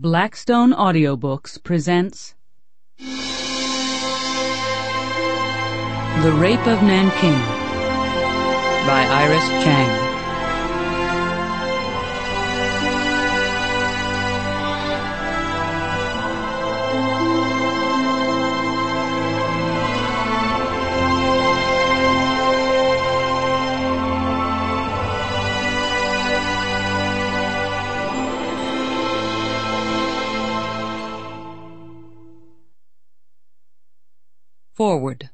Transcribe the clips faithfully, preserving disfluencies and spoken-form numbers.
Blackstone Audiobooks presents The Rape of Nanking by Iris Chang. Forward.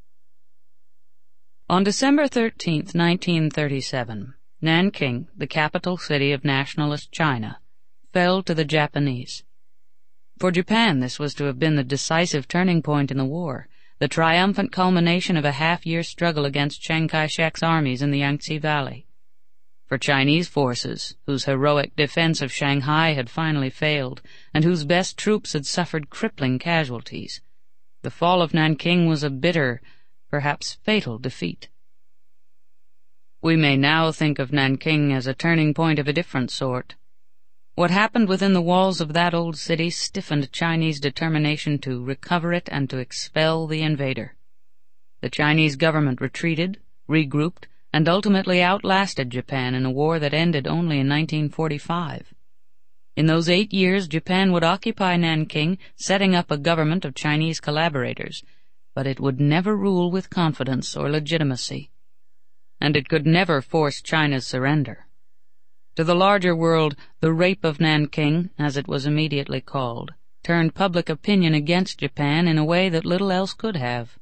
On December thirteenth, nineteen thirty-seven, Nanking, the capital city of nationalist China, fell to the Japanese. For Japan, this was to have been the decisive turning point in the war, the triumphant culmination of a half-year struggle against Chiang Kai-shek's armies in the Yangtze Valley. For Chinese forces, whose heroic defense of Shanghai had finally failed, and whose best troops had suffered crippling casualties, the fall of Nanking was a bitter, perhaps fatal defeat. We may now think of Nanking as a turning point of a different sort. What happened within the walls of that old city stiffened Chinese determination to recover it and to expel the invader. The Chinese government retreated, regrouped, and ultimately outlasted Japan in a war that ended only in nineteen forty-five. In those eight years, Japan would occupy Nanking, setting up a government of Chinese collaborators, but it would never rule with confidence or legitimacy, and it could never force China's surrender. To the larger world, the Rape of Nanking, as it was immediately called, turned public opinion against Japan in a way that little else could have.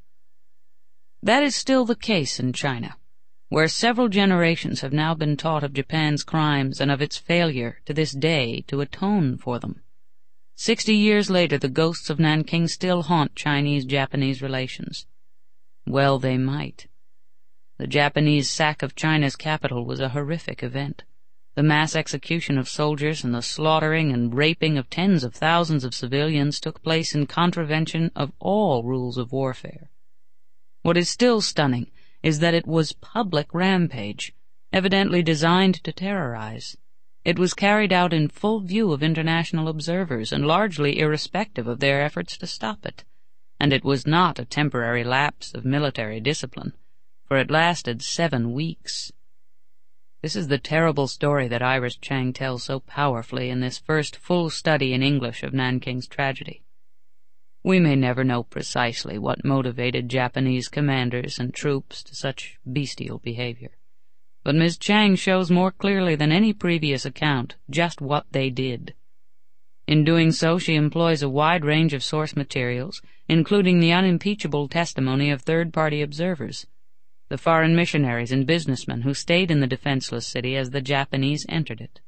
That is still the case in China, where several generations have now been taught of Japan's crimes and of its failure to this day to atone for them. Sixty years later, the ghosts of Nanking still haunt Chinese-Japanese relations. Well they might. The Japanese sack of China's capital was a horrific event. The mass execution of soldiers and the slaughtering and raping of tens of thousands of civilians took place in contravention of all rules of warfare. What is still stunning is that it was public rampage, evidently designed to terrorize. It was carried out in full view of international observers and largely irrespective of their efforts to stop it. And it was not a temporary lapse of military discipline, for it lasted seven weeks. This is the terrible story that Iris Chang tells so powerfully in this first full study in English of Nanking's tragedy. We may never know precisely what motivated Japanese commanders and troops to such bestial behavior, but Miss Chang shows more clearly than any previous account just what they did. In doing so, she employs a wide range of source materials, including the unimpeachable testimony of third-party observers, the foreign missionaries and businessmen who stayed in the defenseless city as the Japanese entered it.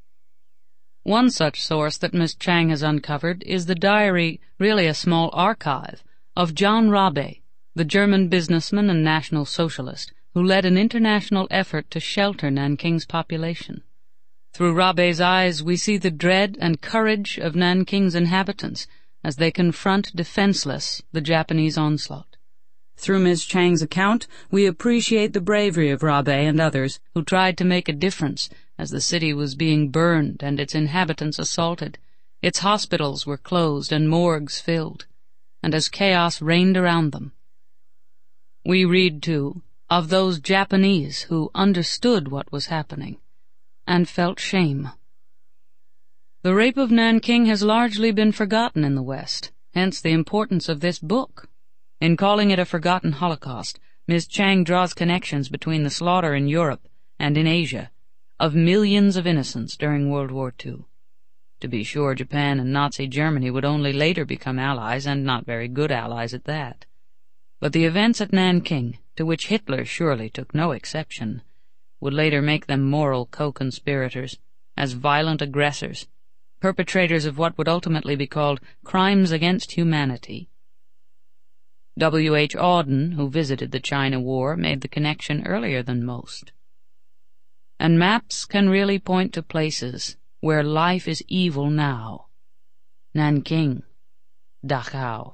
One such source that Miss Chang has uncovered is the diary, really a small archive, of John Rabe, the German businessman and National Socialist, who led an international effort to shelter Nanking's population. Through Rabe's eyes we see the dread and courage of Nanking's inhabitants as they confront defenseless the Japanese onslaught. Through Miss Chang's account, we appreciate the bravery of Rabe and others who tried to make a difference as the city was being burned and its inhabitants assaulted, its hospitals were closed and morgues filled, and as chaos reigned around them. We read, too, of those Japanese who understood what was happening and felt shame. The Rape of Nanking has largely been forgotten in the West, hence the importance of this book. In calling it a forgotten Holocaust, Miss Chang draws connections between the slaughter in Europe and in Asia of millions of innocents during World War Two. To be sure, Japan and Nazi Germany would only later become allies, and not very good allies at that. But the events at Nanking, to which Hitler surely took no exception, would later make them moral co-conspirators, as violent aggressors, perpetrators of what would ultimately be called crimes against humanity. W. H. Auden, who visited the China War, made the connection earlier than most. And maps can really point to places where life is evil now. Nanking, Dachau.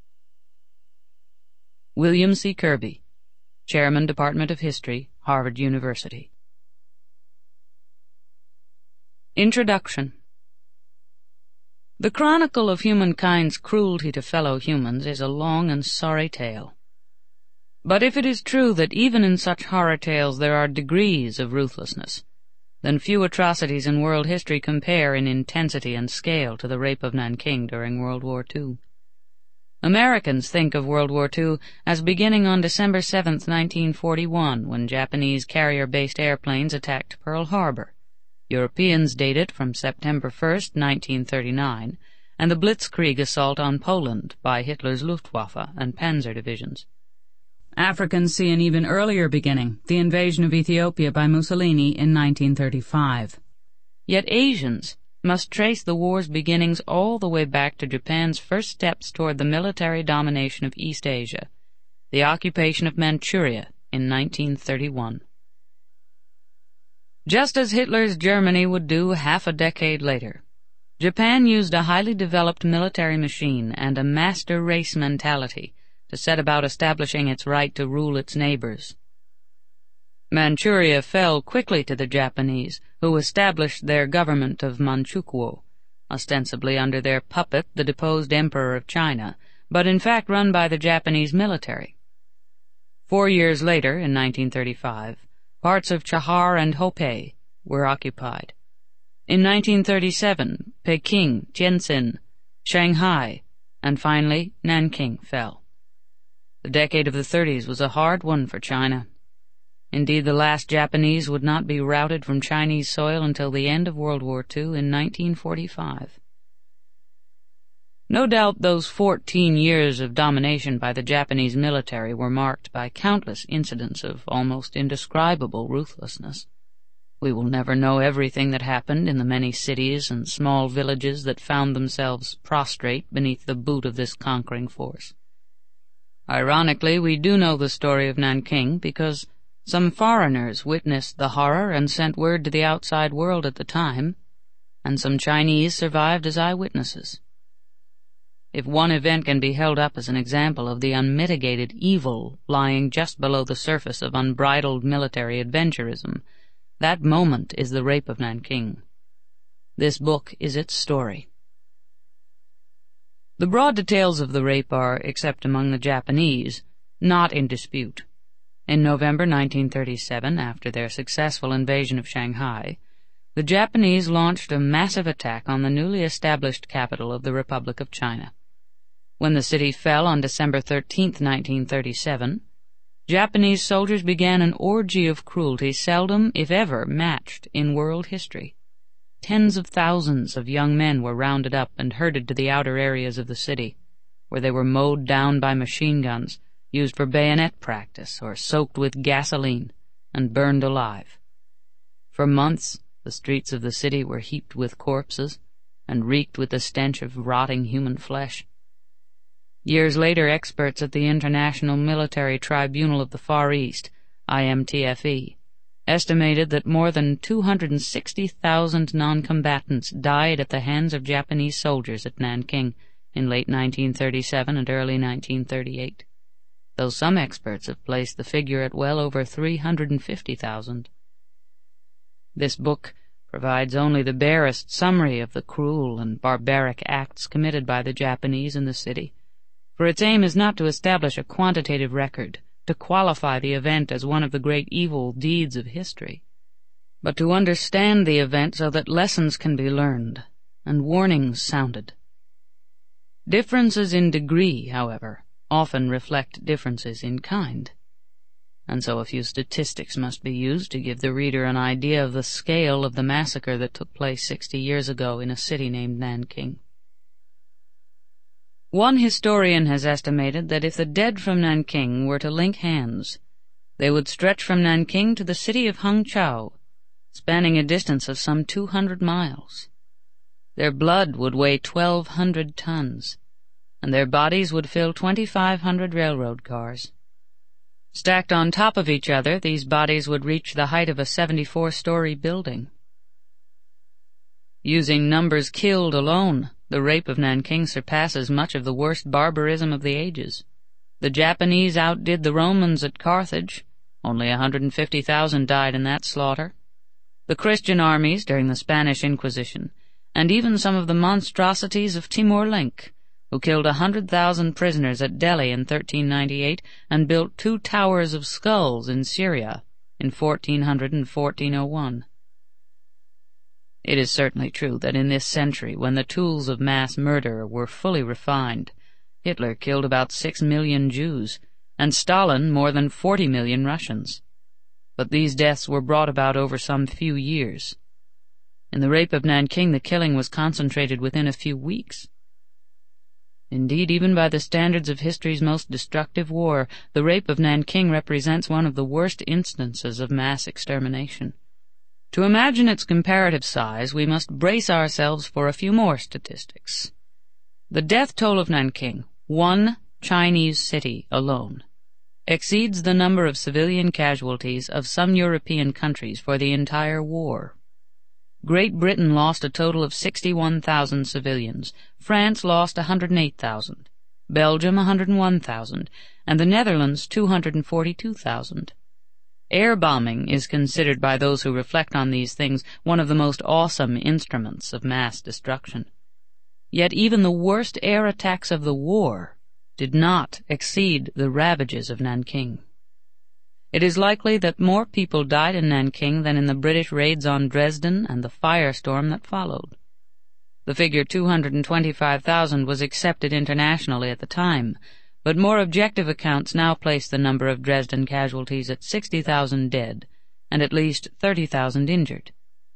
William C. Kirby, Chairman, Department of History, Harvard University. Introduction. The chronicle of humankind's cruelty to fellow humans is a long and sorry tale. But if it is true that even in such horror tales there are degrees of ruthlessness, then few atrocities in world history compare in intensity and scale to the rape of Nanking during World War Two. Americans think of World War Two as beginning on December seventh, nineteen forty-one, when Japanese carrier-based airplanes attacked Pearl Harbor. Europeans date it from September first, nineteen thirty-nine, and the Blitzkrieg assault on Poland by Hitler's Luftwaffe and Panzer divisions. Africans see an even earlier beginning, the invasion of Ethiopia by Mussolini in nineteen thirty-five. Yet Asians must trace the war's beginnings all the way back to Japan's first steps toward the military domination of East Asia, the occupation of Manchuria in nineteen thirty-one. Just as Hitler's Germany would do half a decade later, Japan used a highly developed military machine and a master race mentality to set about establishing its right to rule its neighbors. Manchuria fell quickly to the Japanese, who established their government of Manchukuo, ostensibly under their puppet, the deposed Emperor of China, but in fact run by the Japanese military. Four years later, in nineteen thirty-five, parts of Chahar and Hopei were occupied. In nineteen thirty-seven, Peking, Tientsin, Shanghai, and finally Nanking fell. The decade of the thirties was a hard one for China. Indeed, the last Japanese would not be routed from Chinese soil until the end of World War Two in nineteen forty-five. No doubt those fourteen years of domination by the Japanese military were marked by countless incidents of almost indescribable ruthlessness. We will never know everything that happened in the many cities and small villages that found themselves prostrate beneath the boot of this conquering force. Ironically, we do know the story of Nanking because some foreigners witnessed the horror and sent word to the outside world at the time, and some Chinese survived as eyewitnesses. If one event can be held up as an example of the unmitigated evil lying just below the surface of unbridled military adventurism, that moment is the rape of Nanking. This book is its story. The broad details of the rape are, except among the Japanese, not in dispute. In November nineteen thirty-seven, after their successful invasion of Shanghai, the Japanese launched a massive attack on the newly established capital of the Republic of China. When the city fell on December thirteenth, nineteen thirty-seven, Japanese soldiers began an orgy of cruelty seldom, if ever, matched in world history. Tens of thousands of young men were rounded up and herded to the outer areas of the city, where they were mowed down by machine guns, used for bayonet practice, or soaked with gasoline, and burned alive. For months, the streets of the city were heaped with corpses, and reeked with the stench of rotting human flesh. Years later, experts at the International Military Tribunal of the Far East, I M T F E, estimated that more than two hundred sixty thousand non-combatants died at the hands of Japanese soldiers at Nanking in late nineteen thirty-seven and early nineteen thirty-eight, though some experts have placed the figure at well over three hundred fifty thousand. This book provides only the barest summary of the cruel and barbaric acts committed by the Japanese in the city, for its aim is not to establish a quantitative record, to qualify the event as one of the great evil deeds of history, but to understand the event so that lessons can be learned and warnings sounded. Differences in degree, however, often reflect differences in kind, and so a few statistics must be used to give the reader an idea of the scale of the massacre that took place sixty years ago in a city named Nanking. One historian has estimated that if the dead from Nanking were to link hands, they would stretch from Nanking to the city of Hangzhou, spanning a distance of some two hundred miles. Their blood would weigh twelve hundred tons, and their bodies would fill twenty-five hundred railroad cars. Stacked on top of each other, these bodies would reach the height of a seventy-four-story building. Using numbers killed alone, the rape of Nanking surpasses much of the worst barbarism of the ages. The Japanese outdid the Romans at Carthage. Only one hundred fifty thousand died in that slaughter. The Christian armies during the Spanish Inquisition, and even some of the monstrosities of Timur-Lenk, who killed a hundred thousand prisoners at Delhi in thirteen ninety-eight and built two towers of skulls in Syria in fourteen hundred and fourteen oh one. It is certainly true that in this century, when the tools of mass murder were fully refined, Hitler killed about six million Jews, and Stalin more than forty million Russians. But these deaths were brought about over some few years. In the rape of Nanking, the killing was concentrated within a few weeks. Indeed, even by the standards of history's most destructive war, the rape of Nanking represents one of the worst instances of mass extermination. To imagine its comparative size, we must brace ourselves for a few more statistics. The death toll of Nanking, one Chinese city alone, exceeds the number of civilian casualties of some European countries for the entire war. Great Britain lost a total of sixty-one thousand civilians, France lost one hundred eight thousand, Belgium one hundred one thousand, and the Netherlands two hundred forty-two thousand. Air bombing is considered by those who reflect on these things one of the most awesome instruments of mass destruction. Yet even the worst air attacks of the war did not exceed the ravages of Nanking. It is likely that more people died in Nanking than in the British raids on Dresden and the firestorm that followed. The figure two hundred twenty-five thousand was accepted internationally at the time, but more objective accounts now place the number of Dresden casualties at sixty thousand dead and at least thirty thousand injured.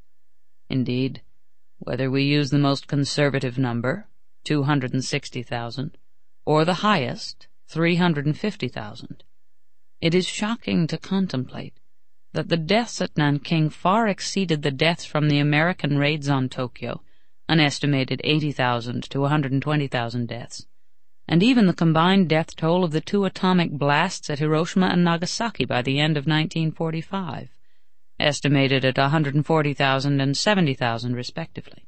Indeed, whether we use the most conservative number, two hundred sixty thousand, or the highest, three hundred fifty thousand, it is shocking to contemplate that the deaths at Nanking far exceeded the deaths from the American raids on Tokyo, an estimated eighty thousand to one hundred twenty thousand deaths, and even the combined death toll of the two atomic blasts at Hiroshima and Nagasaki by the end of nineteen forty-five, estimated at one hundred forty thousand and seventy thousand respectively.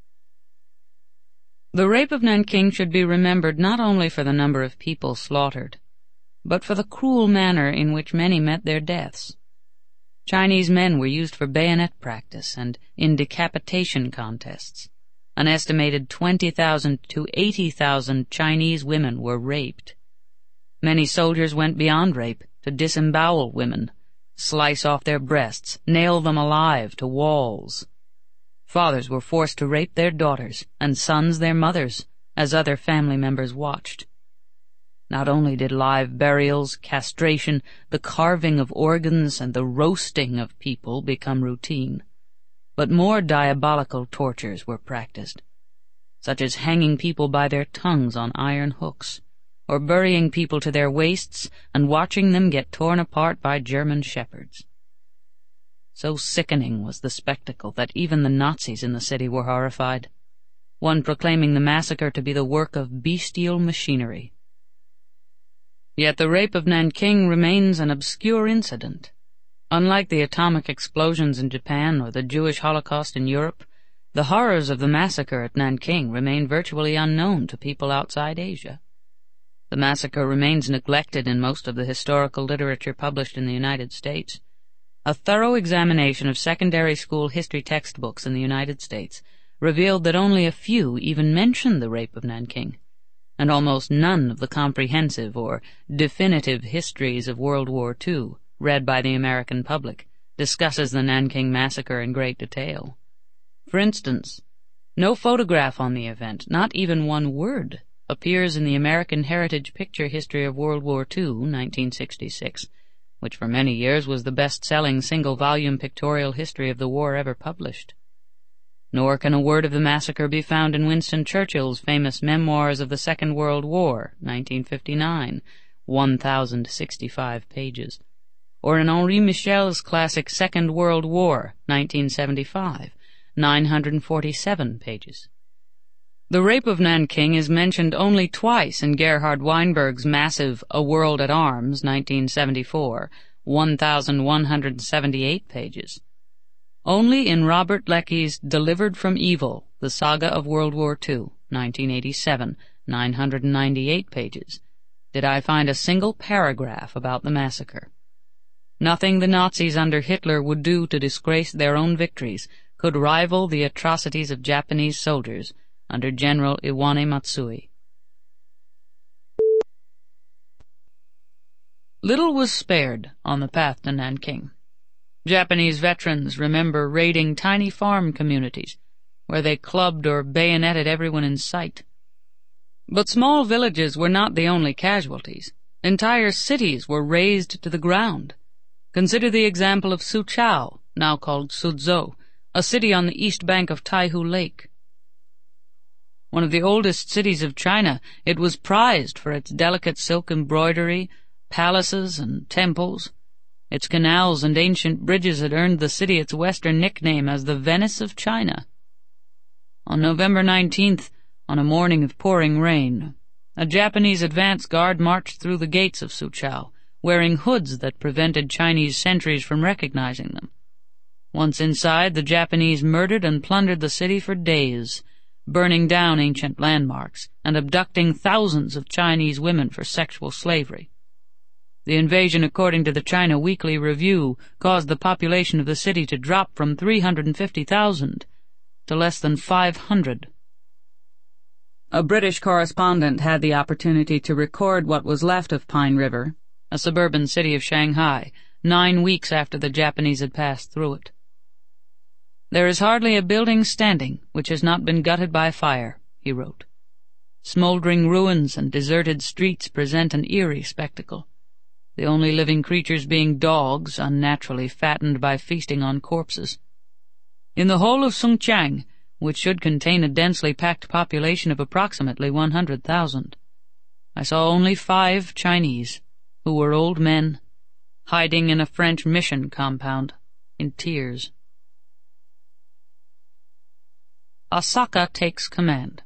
The rape of Nanking should be remembered not only for the number of people slaughtered, but for the cruel manner in which many met their deaths. Chinese men were used for bayonet practice and in decapitation contests. An estimated twenty thousand to eighty thousand Chinese women were raped. Many soldiers went beyond rape to disembowel women, slice off their breasts, nail them alive to walls. Fathers were forced to rape their daughters, and sons their mothers, as other family members watched. Not only did live burials, castration, the carving of organs, and the roasting of people become routine, but more diabolical tortures were practiced, such as hanging people by their tongues on iron hooks, or burying people to their waists and watching them get torn apart by German shepherds. So sickening was the spectacle that even the Nazis in the city were horrified, one proclaiming the massacre to be the work of bestial machinery. Yet the rape of Nanking remains an obscure incident. Unlike the atomic explosions in Japan or the Jewish Holocaust in Europe, the horrors of the massacre at Nanking remain virtually unknown to people outside Asia. The massacre remains neglected in most of the historical literature published in the United States. A thorough examination of secondary school history textbooks in the United States revealed that only a few even mentioned the rape of Nanking, and almost none of the comprehensive or definitive histories of World War Two, read by the American public, discusses the Nanking Massacre in great detail. For instance, no photograph on the event, not even one word, appears in the American Heritage Picture History of World War Two, nineteen sixty-six, which for many years was the best-selling single-volume pictorial history of the war ever published. Nor can a word of the massacre be found in Winston Churchill's famous Memoirs of the Second World War, nineteen fifty-nine, one thousand sixty-five pages, or in Henri Michel's classic Second World War, nineteen seventy-five, nine hundred forty-seven pages. The rape of Nanking is mentioned only twice in Gerhard Weinberg's massive A World at Arms, nineteen seventy-four, one thousand one hundred seventy-eight pages. Only in Robert Leckie's Delivered from Evil, The Saga of World War Two, nineteen eighty-seven, nine hundred ninety-eight pages, did I find a single paragraph about the massacre. Nothing the Nazis under Hitler would do to disgrace their own victories could rival the atrocities of Japanese soldiers under General Iwane Matsui. Little was spared on the path to Nanking. Japanese veterans remember raiding tiny farm communities, where they clubbed or bayoneted everyone in sight. But small villages were not the only casualties. Entire cities were razed to the ground. Consider the example of Suzhou, now called Suzhou, a city on the east bank of Taihu Lake. One of the oldest cities of China, it was prized for its delicate silk embroidery, palaces, and temples. Its canals and ancient bridges had earned the city its western nickname as the Venice of China. On November nineteenth, on a morning of pouring rain, a Japanese advance guard marched through the gates of Suzhou, wearing hoods that prevented Chinese sentries from recognizing them. Once inside, the Japanese murdered and plundered the city for days, burning down ancient landmarks and abducting thousands of Chinese women for sexual slavery. The invasion, according to the China Weekly Review, caused the population of the city to drop from three hundred fifty thousand to less than five hundred. A British correspondent had the opportunity to record what was left of Pine River, a suburban city of Shanghai, nine weeks after the Japanese had passed through it. "There is hardly a building standing which has not been gutted by fire," he wrote. "Smoldering ruins and deserted streets present an eerie spectacle, the only living creatures being dogs, unnaturally fattened by feasting on corpses. In the whole of Songjiang, which should contain a densely packed population of approximately one hundred thousand, I saw only five Chinese, who were old men, hiding in a French mission compound, in tears." Asaka takes command.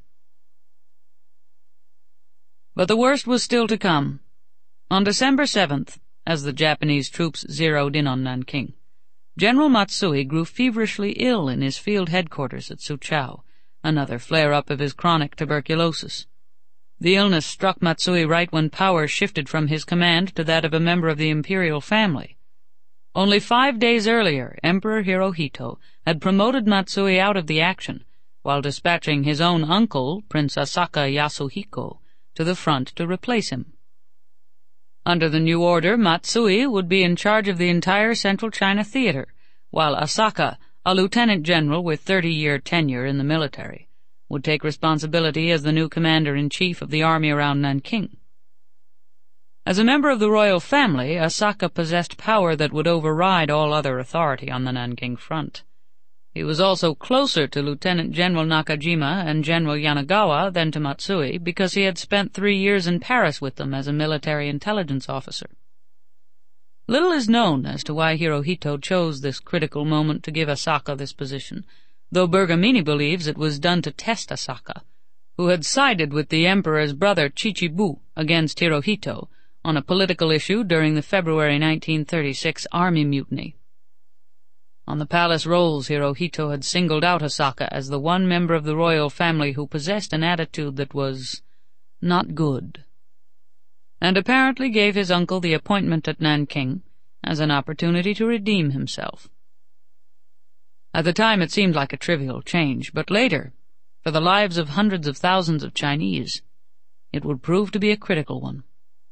But the worst was still to come. On December seventh, as the Japanese troops zeroed in on Nanking, General Matsui grew feverishly ill in his field headquarters at Suzhou, another flare-up of his chronic tuberculosis. The illness struck Matsui right when power shifted from his command to that of a member of the imperial family. Only five days earlier, Emperor Hirohito had promoted Matsui out of the action, while dispatching his own uncle, Prince Asaka Yasuhiko, to the front to replace him. Under the new order, Matsui would be in charge of the entire Central China Theater, while Asaka, a lieutenant general with thirty-year tenure in the military, would take responsibility as the new commander-in-chief of the army around Nanking. As a member of the royal family, Asaka possessed power that would override all other authority on the Nanking front. He was also closer to Lieutenant General Nakajima and General Yanagawa than to Matsui, because he had spent three years in Paris with them as a military intelligence officer. Little is known as to why Hirohito chose this critical moment to give Asaka this position, though Bergamini believes it was done to test Asaka, who had sided with the emperor's brother Chichibu against Hirohito on a political issue during the February nineteen thirty-six army mutiny. On the palace rolls, Hirohito had singled out Asaka as the one member of the royal family who possessed an attitude that was not good, and apparently gave his uncle the appointment at Nanking as an opportunity to redeem himself. At the time it seemed like a trivial change, but later, for the lives of hundreds of thousands of Chinese, it would prove to be a critical one.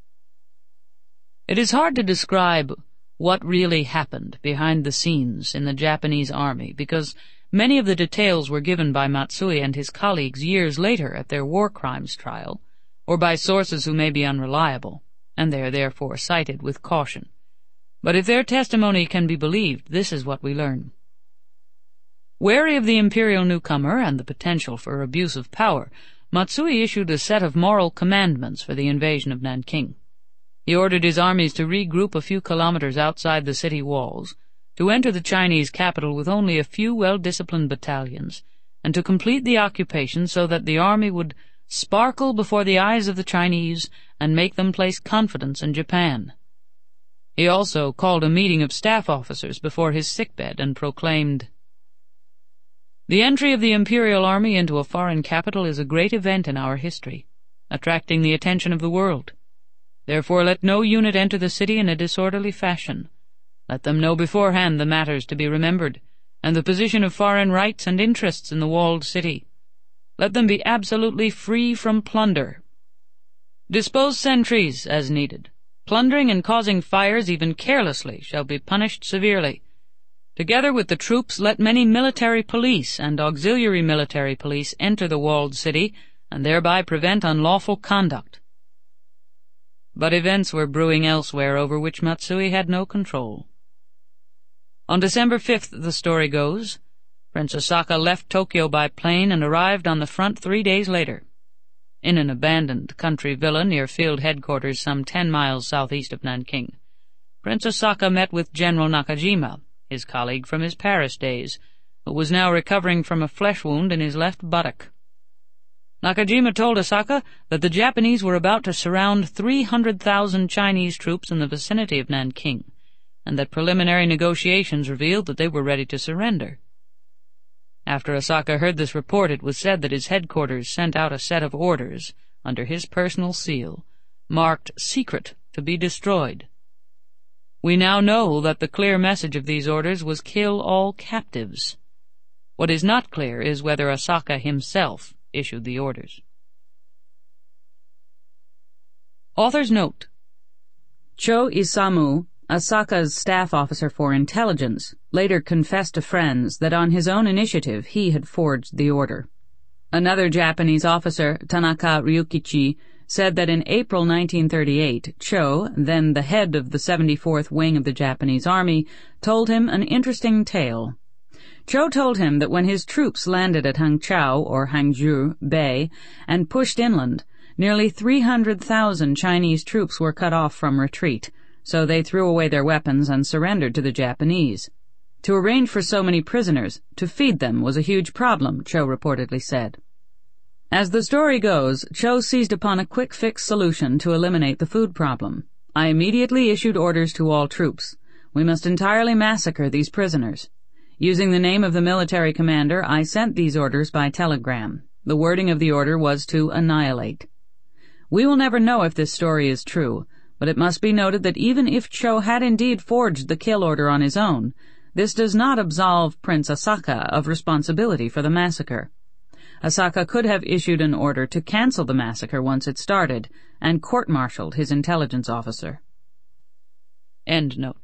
It is hard to describe what really happened behind the scenes in the Japanese army, because many of the details were given by Matsui and his colleagues years later at their war crimes trial, or by sources who may be unreliable, and they are therefore cited with caution. But if their testimony can be believed, this is what we learn. Wary of the imperial newcomer and the potential for abuse of power, Matsui issued a set of moral commandments for the invasion of Nanking. He ordered his armies to regroup a few kilometers outside the city walls, to enter the Chinese capital with only a few well-disciplined battalions, and to complete the occupation so that the army would sparkle before the eyes of the Chinese and make them place confidence in Japan. He also called a meeting of staff officers before his sickbed and proclaimed, "The entry of the imperial army into a foreign capital is a great event in our history, attracting the attention of the world. Therefore let no unit enter the city in a disorderly fashion. Let them know beforehand the matters to be remembered, and the position of foreign rights and interests in the walled city. Let them be absolutely free from plunder. Dispose sentries as needed. Plundering and causing fires even carelessly shall be punished severely. Together with the troops, let many military police and auxiliary military police enter the walled city, and thereby prevent unlawful conduct. But events were brewing elsewhere over which Matsui had no control. On December fifth, the story goes, Prince Asaka left Tokyo by plane and arrived on the front three days later. In an abandoned country villa near field headquarters some ten miles southeast of Nanking, Prince Asaka met with General Nakajima, his colleague from his Paris days, who was now recovering from a flesh wound in his left buttock. Nakajima told Asaka that the Japanese were about to surround three hundred thousand Chinese troops in the vicinity of Nanking, and that preliminary negotiations revealed that they were ready to surrender. After Asaka heard this report, it was said that his headquarters sent out a set of orders, under his personal seal, marked secret to be destroyed. We now know that the clear message of these orders was kill all captives. What is not clear is whether Asaka himself issued the orders. Author's note: Cho Isamu, Asaka's staff officer for intelligence, later confessed to friends that on his own initiative he had forged the order. Another Japanese officer, Tanaka Ryukichi, said that in April nineteen thirty-eight, Cho, then the head of the seventy-fourth Wing of the Japanese Army, told him an interesting tale. Cho told him that when his troops landed at Hangzhou, or Hangzhou, Bay, and pushed inland, nearly three hundred thousand Chinese troops were cut off from retreat, so they threw away their weapons and surrendered to the Japanese. To arrange for so many prisoners, to feed them, was a huge problem, Cho reportedly said. As the story goes, Cho seized upon a quick-fix solution to eliminate the food problem. I immediately issued orders to all troops. We must entirely massacre these prisoners. Using the name of the military commander, I sent these orders by telegram. The wording of the order was to annihilate. We will never know if this story is true, but it must be noted that even if Cho had indeed forged the kill order on his own, this does not absolve Prince Asaka of responsibility for the massacre. Asaka could have issued an order to cancel the massacre once it started, and court-martialed his intelligence officer. End note.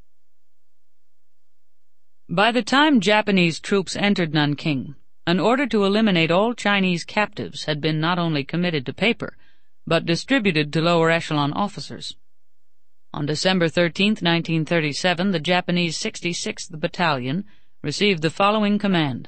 By the time Japanese troops entered Nanking, an order to eliminate all Chinese captives had been not only committed to paper, but distributed to lower echelon officers. On December thirteenth, nineteen thirty-seven, the Japanese sixty-sixth Battalion received the following command.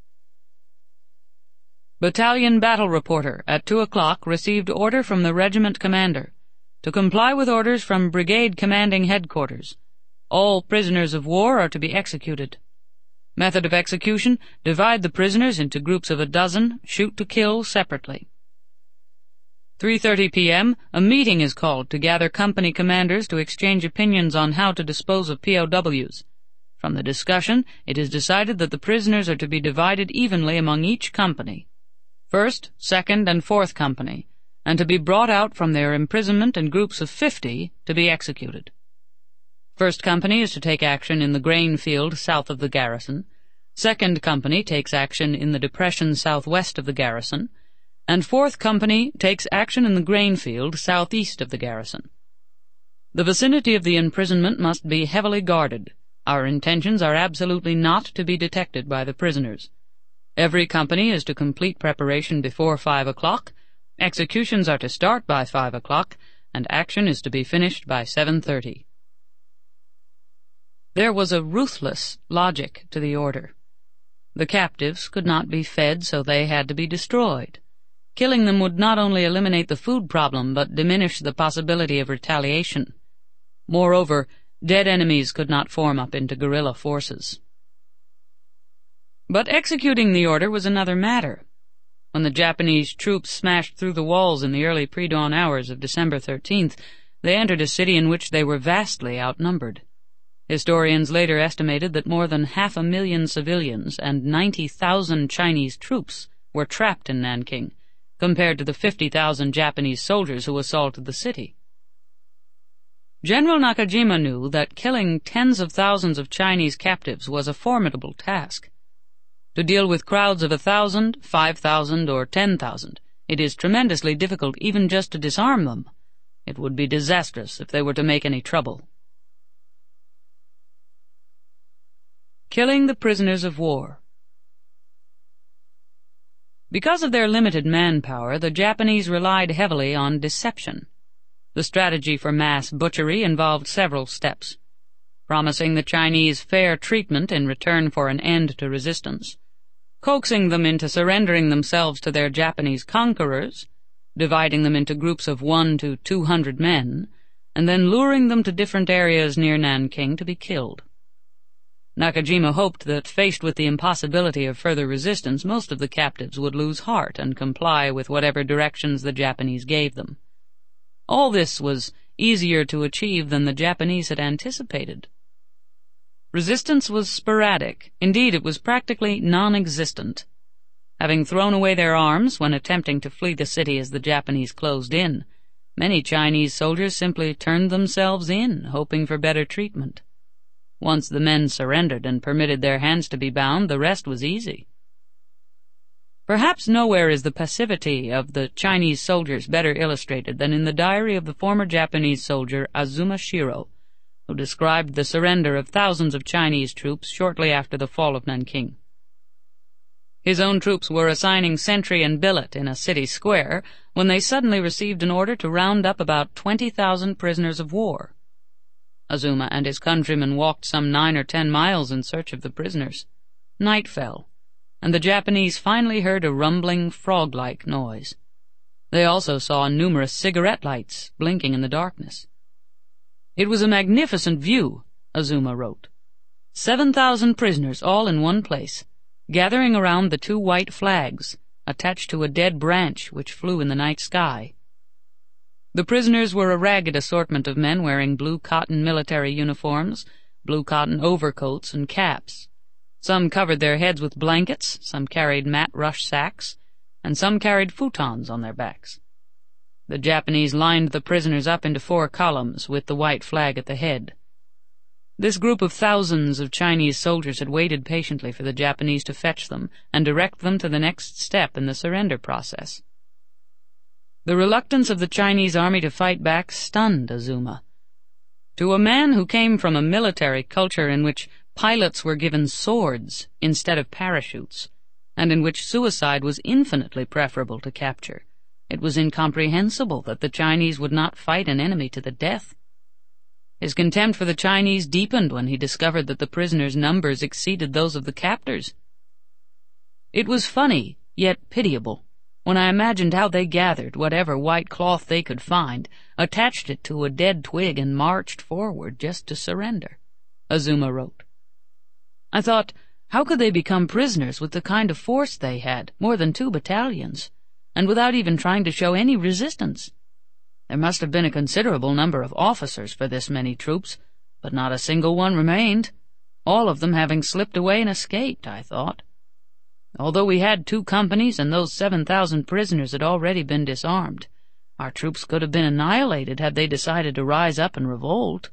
Battalion Battle Reporter, at two o'clock, received order from the regiment commander to comply with orders from Brigade Commanding Headquarters. All prisoners of war are to be executed. Method of execution: divide the prisoners into groups of a dozen, shoot to kill separately. three thirty p m a meeting is called to gather company commanders to exchange opinions on how to dispose of P O Ws. From the discussion, it is decided that the prisoners are to be divided evenly among each company, first, second, and fourth company, and to be brought out from their imprisonment in groups of fifty to be executed. First company is to take action in the grain field south of the garrison, second company takes action in the depression southwest of the garrison, and fourth company takes action in the grain field southeast of the garrison. The vicinity of the imprisonment must be heavily guarded. Our intentions are absolutely not to be detected by the prisoners. Every company is to complete preparation before five o'clock, executions are to start by five o'clock, and action is to be finished by seven thirty. There was a ruthless logic to the order. The captives could not be fed, so they had to be destroyed. Killing them would not only eliminate the food problem, but diminish the possibility of retaliation. Moreover, dead enemies could not form up into guerrilla forces. But executing the order was another matter. When the Japanese troops smashed through the walls in the early pre-dawn hours of December thirteenth, they entered a city in which they were vastly outnumbered. Historians later estimated that more than half a million civilians and ninety thousand Chinese troops were trapped in Nanking, compared to the fifty thousand Japanese soldiers who assaulted the city. General Nakajima knew that killing tens of thousands of Chinese captives was a formidable task. To deal with crowds of a thousand, five thousand, or ten thousand, it is tremendously difficult even just to disarm them. It would be disastrous if they were to make any trouble. Killing the prisoners of war. Because of their limited manpower, the Japanese relied heavily on deception. The strategy for mass butchery involved several steps: promising the Chinese fair treatment in return for an end to resistance, coaxing them into surrendering themselves to their Japanese conquerors, dividing them into groups of one to two hundred men, and then luring them to different areas near Nanking to be killed. Nakajima hoped that, faced with the impossibility of further resistance, most of the captives would lose heart and comply with whatever directions the Japanese gave them. All this was easier to achieve than the Japanese had anticipated. Resistance was sporadic. Indeed, it was practically non-existent. Having thrown away their arms when attempting to flee the city as the Japanese closed in, many Chinese soldiers simply turned themselves in, hoping for better treatment. Once the men surrendered and permitted their hands to be bound, the rest was easy. Perhaps nowhere is the passivity of the Chinese soldiers better illustrated than in the diary of the former Japanese soldier Azuma Shiro, who described the surrender of thousands of Chinese troops shortly after the fall of Nanking. His own troops were assigning sentry and billet in a city square when they suddenly received an order to round up about twenty thousand prisoners of war. Azuma and his countrymen walked some nine or ten miles in search of the prisoners. Night fell, and the Japanese finally heard a rumbling, frog-like noise. They also saw numerous cigarette lights blinking in the darkness. It was a magnificent view, Azuma wrote. Seven thousand prisoners all in one place, gathering around the two white flags, attached to a dead branch which flew in the night sky. The prisoners were a ragged assortment of men wearing blue cotton military uniforms, blue cotton overcoats, and caps. Some covered their heads with blankets, some carried mat rush sacks, and some carried futons on their backs. The Japanese lined the prisoners up into four columns, with the white flag at the head. This group of thousands of Chinese soldiers had waited patiently for the Japanese to fetch them and direct them to the next step in the surrender process. The reluctance of the Chinese army to fight back stunned Azuma. To a man who came from a military culture in which pilots were given swords instead of parachutes, and in which suicide was infinitely preferable to capture, it was incomprehensible that the Chinese would not fight an enemy to the death. His contempt for the Chinese deepened when he discovered that the prisoners' numbers exceeded those of the captors. It was funny, yet pitiable, when I imagined how they gathered whatever white cloth they could find, attached it to a dead twig, and marched forward just to surrender, Azuma wrote. I thought, how could they become prisoners with the kind of force they had, more than two battalions, and without even trying to show any resistance? There must have been a considerable number of officers for this many troops, but not a single one remained, all of them having slipped away and escaped, I thought. Although we had two companies and those seven thousand prisoners had already been disarmed, our troops could have been annihilated had they decided to rise up and revolt.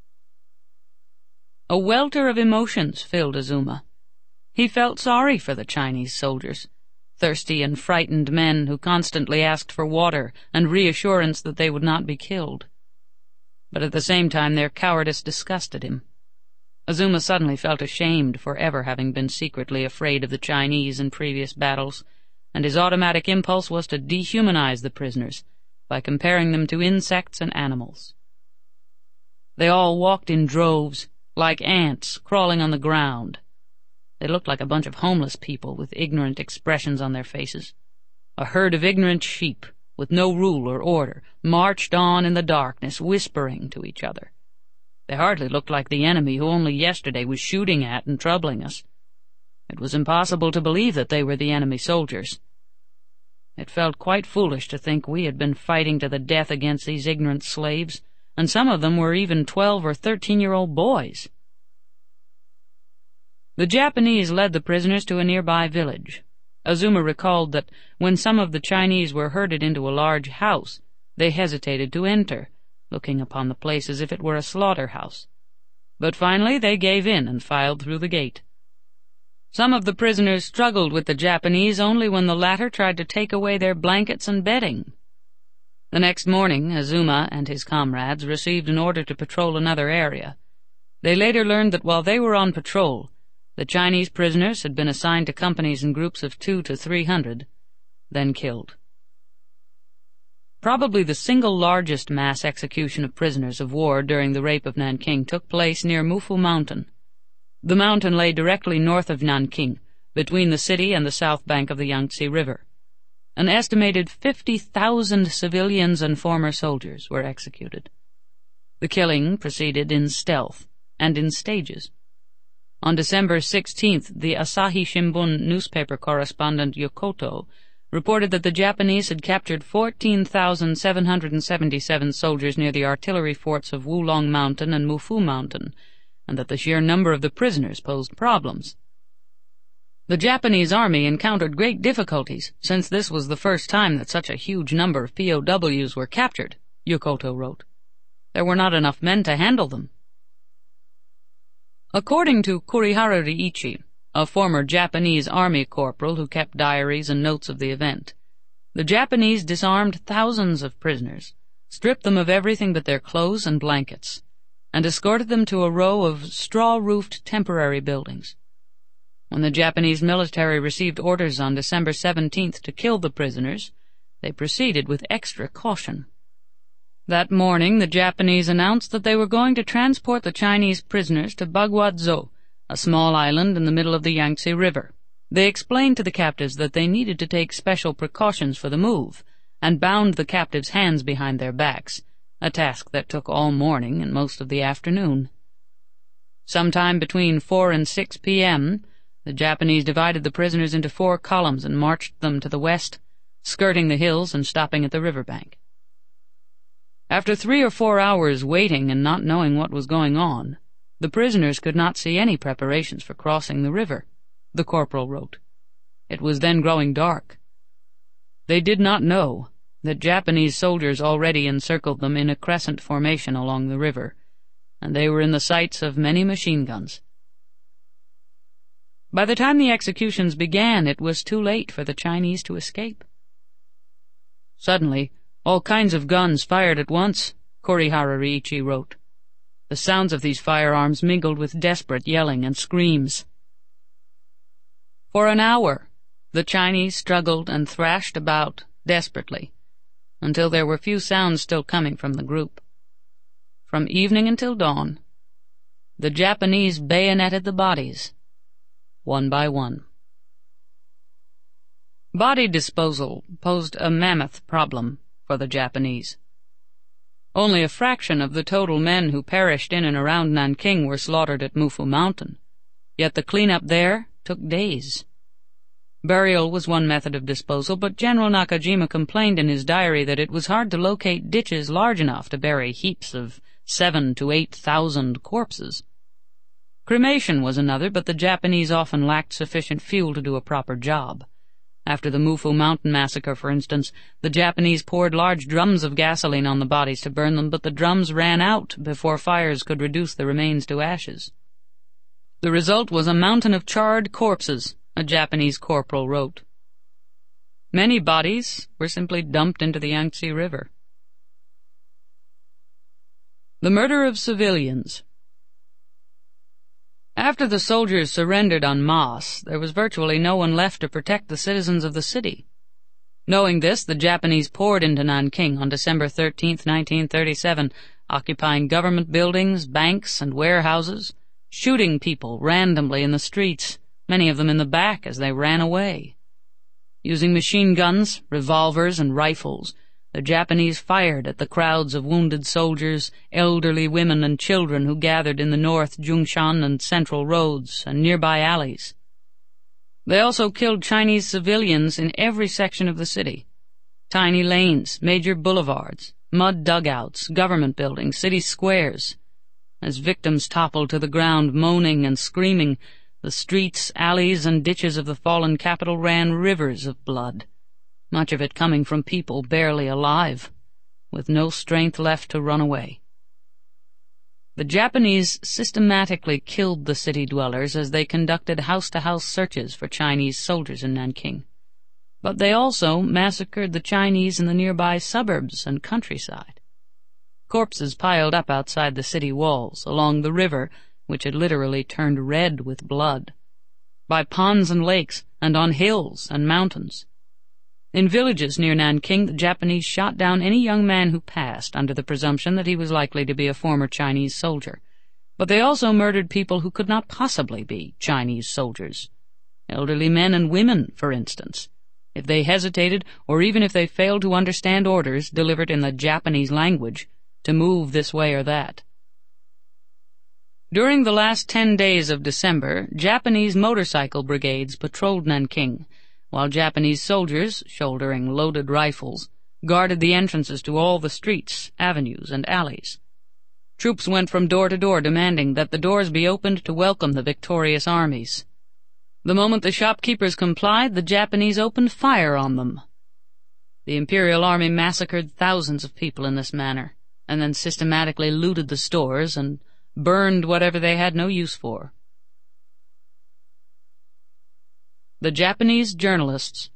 A welter of emotions filled Azuma. He felt sorry for the Chinese soldiers, thirsty and frightened men who constantly asked for water and reassurance that they would not be killed. But at the same time their cowardice disgusted him. Azuma suddenly felt ashamed for ever having been secretly afraid of the Chinese in previous battles, and his automatic impulse was to dehumanize the prisoners by comparing them to insects and animals. They all walked in droves, like ants crawling on the ground. They looked like a bunch of homeless people with ignorant expressions on their faces. A herd of ignorant sheep, with no rule or order, marched on in the darkness, whispering to each other. They hardly looked like the enemy who only yesterday was shooting at and troubling us. It was impossible to believe that they were the enemy soldiers. It felt quite foolish to think we had been fighting to the death against these ignorant slaves, and some of them were even twelve or thirteen-year-old boys. The Japanese led the prisoners to a nearby village. Azuma recalled that when some of the Chinese were herded into a large house, they hesitated to enter, looking upon the place as if it were a slaughterhouse. But finally they gave in and filed through the gate. Some of the prisoners struggled with the Japanese only when the latter tried to take away their blankets and bedding. The next morning Azuma and his comrades received an order to patrol another area. They later learned that while they were on patrol, the Chinese prisoners had been assigned to companies in groups of two to three hundred, then killed. Probably the single largest mass execution of prisoners of war during the rape of Nanking took place near Mufu Mountain. The mountain lay directly north of Nanking, between the city and the south bank of the Yangtze River. An estimated fifty thousand civilians and former soldiers were executed. The killing proceeded in stealth and in stages. On December sixteenth, the Asahi Shimbun newspaper correspondent Yokoto reported that the Japanese had captured fourteen thousand seven hundred seventy-seven soldiers near the artillery forts of Wulong Mountain and Mufu Mountain, and that the sheer number of the prisoners posed problems. The Japanese army encountered great difficulties, since this was the first time that such a huge number of P O Ws were captured, Yokoto wrote. There were not enough men to handle them. According to Kurihara Riichi, a former Japanese army corporal who kept diaries and notes of the event, the Japanese disarmed thousands of prisoners, stripped them of everything but their clothes and blankets, and escorted them to a row of straw-roofed temporary buildings. When the Japanese military received orders on December seventeenth to kill the prisoners, they proceeded with extra caution. That morning the Japanese announced that they were going to transport the Chinese prisoners to Baguazhou, a small island in the middle of the Yangtze River. They explained to the captives that they needed to take special precautions for the move, and bound the captives' hands behind their backs, a task that took all morning and most of the afternoon. Sometime between four and six p m, the Japanese divided the prisoners into four columns and marched them to the west, skirting the hills and stopping at the riverbank. After three or four hours waiting and not knowing what was going on, the prisoners could not see any preparations for crossing the river, the corporal wrote. It was then growing dark. They did not know that Japanese soldiers already encircled them in a crescent formation along the river, and they were in the sights of many machine guns. By the time the executions began, it was too late for the Chinese to escape. Suddenly, all kinds of guns fired at once, Kurihara Riichi wrote. The sounds of these firearms mingled with desperate yelling and screams. For an hour, the Chinese struggled and thrashed about desperately, until there were few sounds still coming from the group. From evening until dawn, the Japanese bayoneted the bodies, one by one. Body disposal posed a mammoth problem for the Japanese. Only a fraction of the total men who perished in and around Nanking were slaughtered at Mufu Mountain, yet the cleanup there took days. Burial was one method of disposal, but General Nakajima complained in his diary that it was hard to locate ditches large enough to bury heaps of seven to eight thousand corpses. Cremation was another, but the Japanese often lacked sufficient fuel to do a proper job. After the Mufu Mountain massacre, for instance, the Japanese poured large drums of gasoline on the bodies to burn them, but the drums ran out before fires could reduce the remains to ashes. The result was a mountain of charred corpses, a Japanese corporal wrote. Many bodies were simply dumped into the Yangtze River. The murder of civilians. After the soldiers surrendered en masse, there was virtually no one left to protect the citizens of the city. Knowing this, the Japanese poured into Nanking on December thirteenth, nineteen thirty-seven, occupying government buildings, banks, and warehouses, shooting people randomly in the streets, many of them in the back as they ran away. Using machine guns, revolvers, and rifles, the Japanese fired at the crowds of wounded soldiers, elderly women, and children who gathered in the North Jungshan and Central roads and nearby alleys. They also killed Chinese civilians in every section of the city. Tiny lanes, major boulevards, mud dugouts, government buildings, city squares. As victims toppled to the ground, moaning and screaming, the streets, alleys, and ditches of the fallen capital ran rivers of blood, much of it coming from people barely alive. with no strength left to run away. The Japanese systematically killed the city dwellers as they conducted house-to-house searches for Chinese soldiers in Nanking. But they also massacred the Chinese in the nearby suburbs and countryside. Corpses piled up outside the city walls, along the river, which had literally turned red with blood, by ponds and lakes, and on hills and mountains. In villages near Nanking, the Japanese shot down any young man who passed, under the presumption that he was likely to be a former Chinese soldier. But they also murdered people who could not possibly be Chinese soldiers. Elderly men and women, for instance. If they hesitated, or even if they failed to understand orders delivered in the Japanese language, to move this way or that. During the last ten days of December, Japanese motorcycle brigades patrolled Nanking, while Japanese soldiers, shouldering loaded rifles, guarded the entrances to all the streets, avenues, and alleys. Troops went from door to door demanding that the doors be opened to welcome the victorious armies. The moment the shopkeepers complied, the Japanese opened fire on them. The Imperial Army massacred thousands of people in this manner, and then systematically looted the stores and burned whatever they had no use for. The Japanese journalists.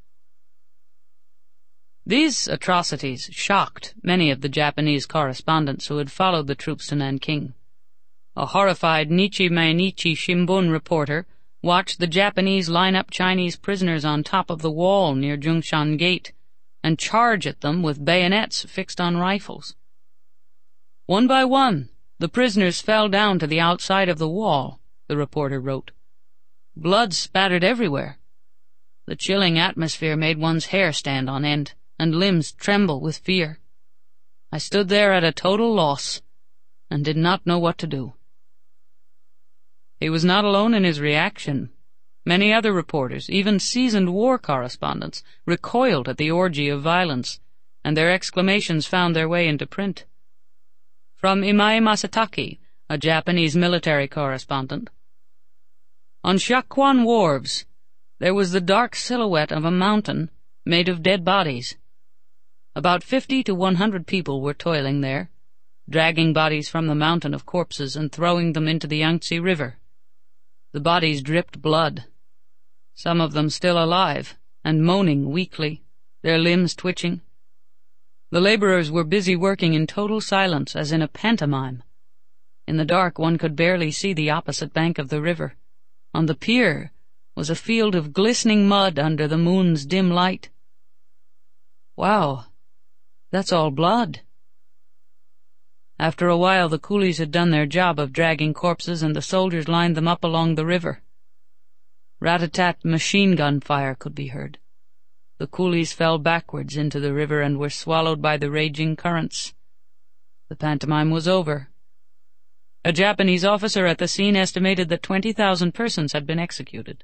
These atrocities shocked many of the Japanese correspondents who had followed the troops to Nanking. A horrified Nichi Mainichi Shimbun reporter watched the Japanese line up Chinese prisoners on top of the wall near Zhongshan Gate and charge at them with bayonets fixed on rifles. One by one, the prisoners fell down to the outside of the wall, the reporter wrote. Blood spattered everywhere. The chilling atmosphere made one's hair stand on end, and limbs tremble with fear. I stood there at a total loss, and did not know what to do. He was not alone in his reaction. Many other reporters, even seasoned war correspondents, recoiled at the orgy of violence, and their exclamations found their way into print. From Imai Masataki, a Japanese military correspondent. On Shakuan wharves, there was the dark silhouette of a mountain made of dead bodies. About fifty to one hundred people were toiling there, dragging bodies from the mountain of corpses and throwing them into the Yangtze River. The bodies dripped blood, some of them still alive, and moaning weakly, their limbs twitching. The laborers were busy working in total silence, as in a pantomime. In the dark one could barely see the opposite bank of the river. On the pier was a field of glistening mud under the moon's dim light. Wow, that's all blood. After a while the coolies had done their job of dragging corpses, and the soldiers lined them up along the river. Rat-a-tat machine gun fire could be heard. The coolies fell backwards into the river and were swallowed by the raging currents. The pantomime was over. A Japanese officer at the scene estimated that twenty thousand persons had been executed.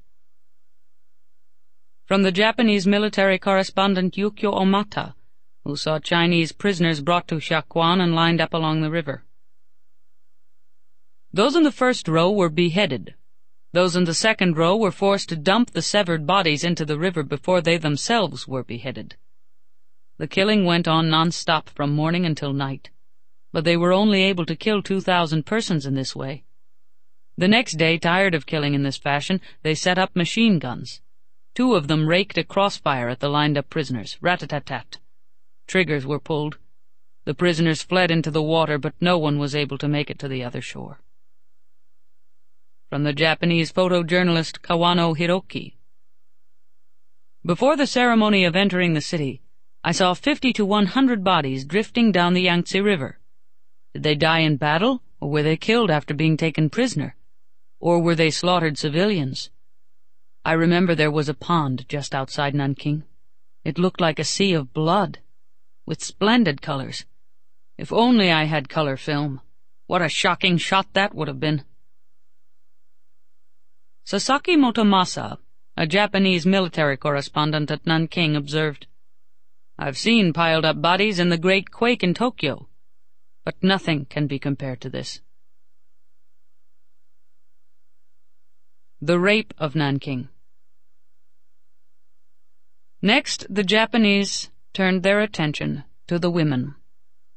From the Japanese military correspondent Yukio Omata, who saw Chinese prisoners brought to Shakuan and lined up along the river. Those in the first row were beheaded. Those in the second row were forced to dump the severed bodies into the river before they themselves were beheaded. The killing went on non-stop from morning until night, but they were only able to kill two thousand persons in this way. The next day, tired of killing in this fashion, they set up machine guns. Two of them raked a crossfire at the lined-up prisoners, rat-a-tat-tat. Triggers were pulled. The prisoners fled into the water, but no one was able to make it to the other shore. From the Japanese photojournalist Kawano Hiroki. Before the ceremony of entering the city, I saw fifty to one hundred bodies drifting down the Yangtze River. Did they die in battle, or were they killed after being taken prisoner? Or were they slaughtered civilians? I remember there was a pond just outside Nanking. It looked like a sea of blood, with splendid colors. If only I had color film. What a shocking shot that would have been. Sasaki Motomasa, a Japanese military correspondent at Nanking, observed, I've seen piled-up bodies in the Great Quake in Tokyo, but nothing can be compared to this. The Rape of Nanking. Next, the Japanese turned their attention to the women.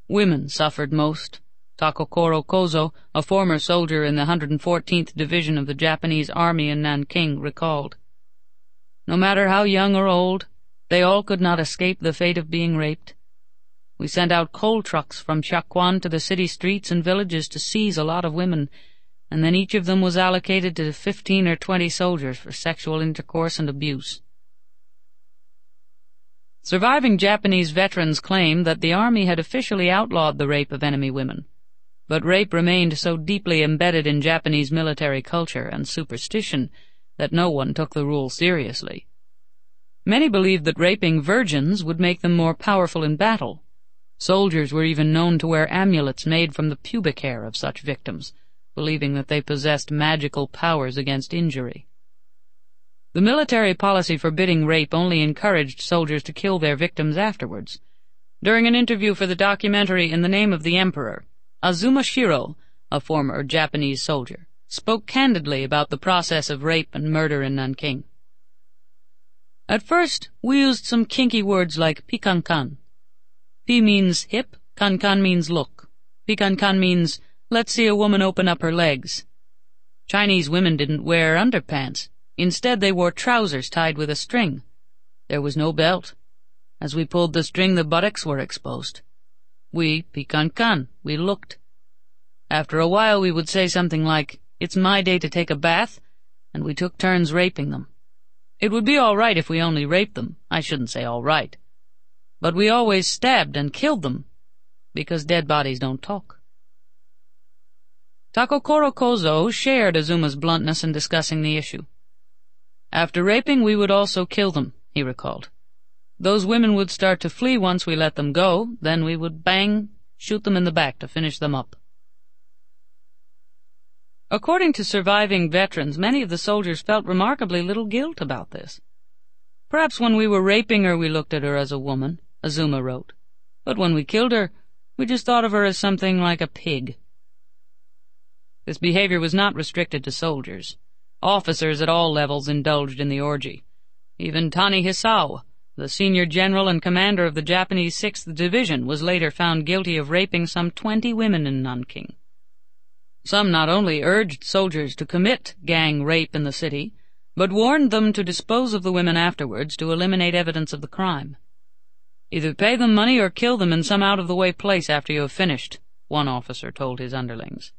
Women suffered most. Takokoro Kozo, a former soldier in the one hundred fourteenth Division of the Japanese Army in Nanking, recalled. No matter how young or old, they all could not escape the fate of being raped. We sent out coal trucks from Chakwan to the city streets and villages to seize a lot of women, and then each of them was allocated to fifteen or twenty soldiers for sexual intercourse and abuse. Surviving Japanese veterans claimed that the Army had officially outlawed the rape of enemy women, but rape remained so deeply embedded in Japanese military culture and superstition that no one took the rule seriously. Many believed that raping virgins would make them more powerful in battle. Soldiers were even known to wear amulets made from the pubic hair of such victims, believing that they possessed magical powers against injury. The military policy forbidding rape only encouraged soldiers to kill their victims afterwards. During an interview for the documentary In the Name of the Emperor, Azuma Shiro, a former Japanese soldier, spoke candidly about the process of rape and murder in Nanking. At first, we used some kinky words like pikankan. Pi means hip, kankan means look. Pikankan means, let's see a woman open up her legs. Chinese women didn't wear underpants. Instead, they wore trousers tied with a string. There was no belt. As we pulled the string, the buttocks were exposed. We, pikankan, we looked. After a while, we would say something like, it's my day to take a bath, and we took turns raping them. It would be all right if we only raped them. I shouldn't say all right. But we always stabbed and killed them, because dead bodies don't talk. Takokoro Kozo shared Azuma's bluntness in discussing the issue. After raping, we would also kill them, he recalled. Those women would start to flee once we let them go, then we would bang, shoot them in the back to finish them up. According to surviving veterans, many of the soldiers felt remarkably little guilt about this. Perhaps when we were raping her, we looked at her as a woman, Azuma wrote. But when we killed her, we just thought of her as something like a pig. This behavior was not restricted to soldiers. Officers at all levels indulged in the orgy. Even Tani Hisao, the senior general and commander of the Japanese sixth Division, was later found guilty of raping some twenty women in Nanking. Some not only urged soldiers to commit gang rape in the city, but warned them to dispose of the women afterwards to eliminate evidence of the crime. Either pay them money or kill them in some out-of-the-way place after you have finished, one officer told his underlings.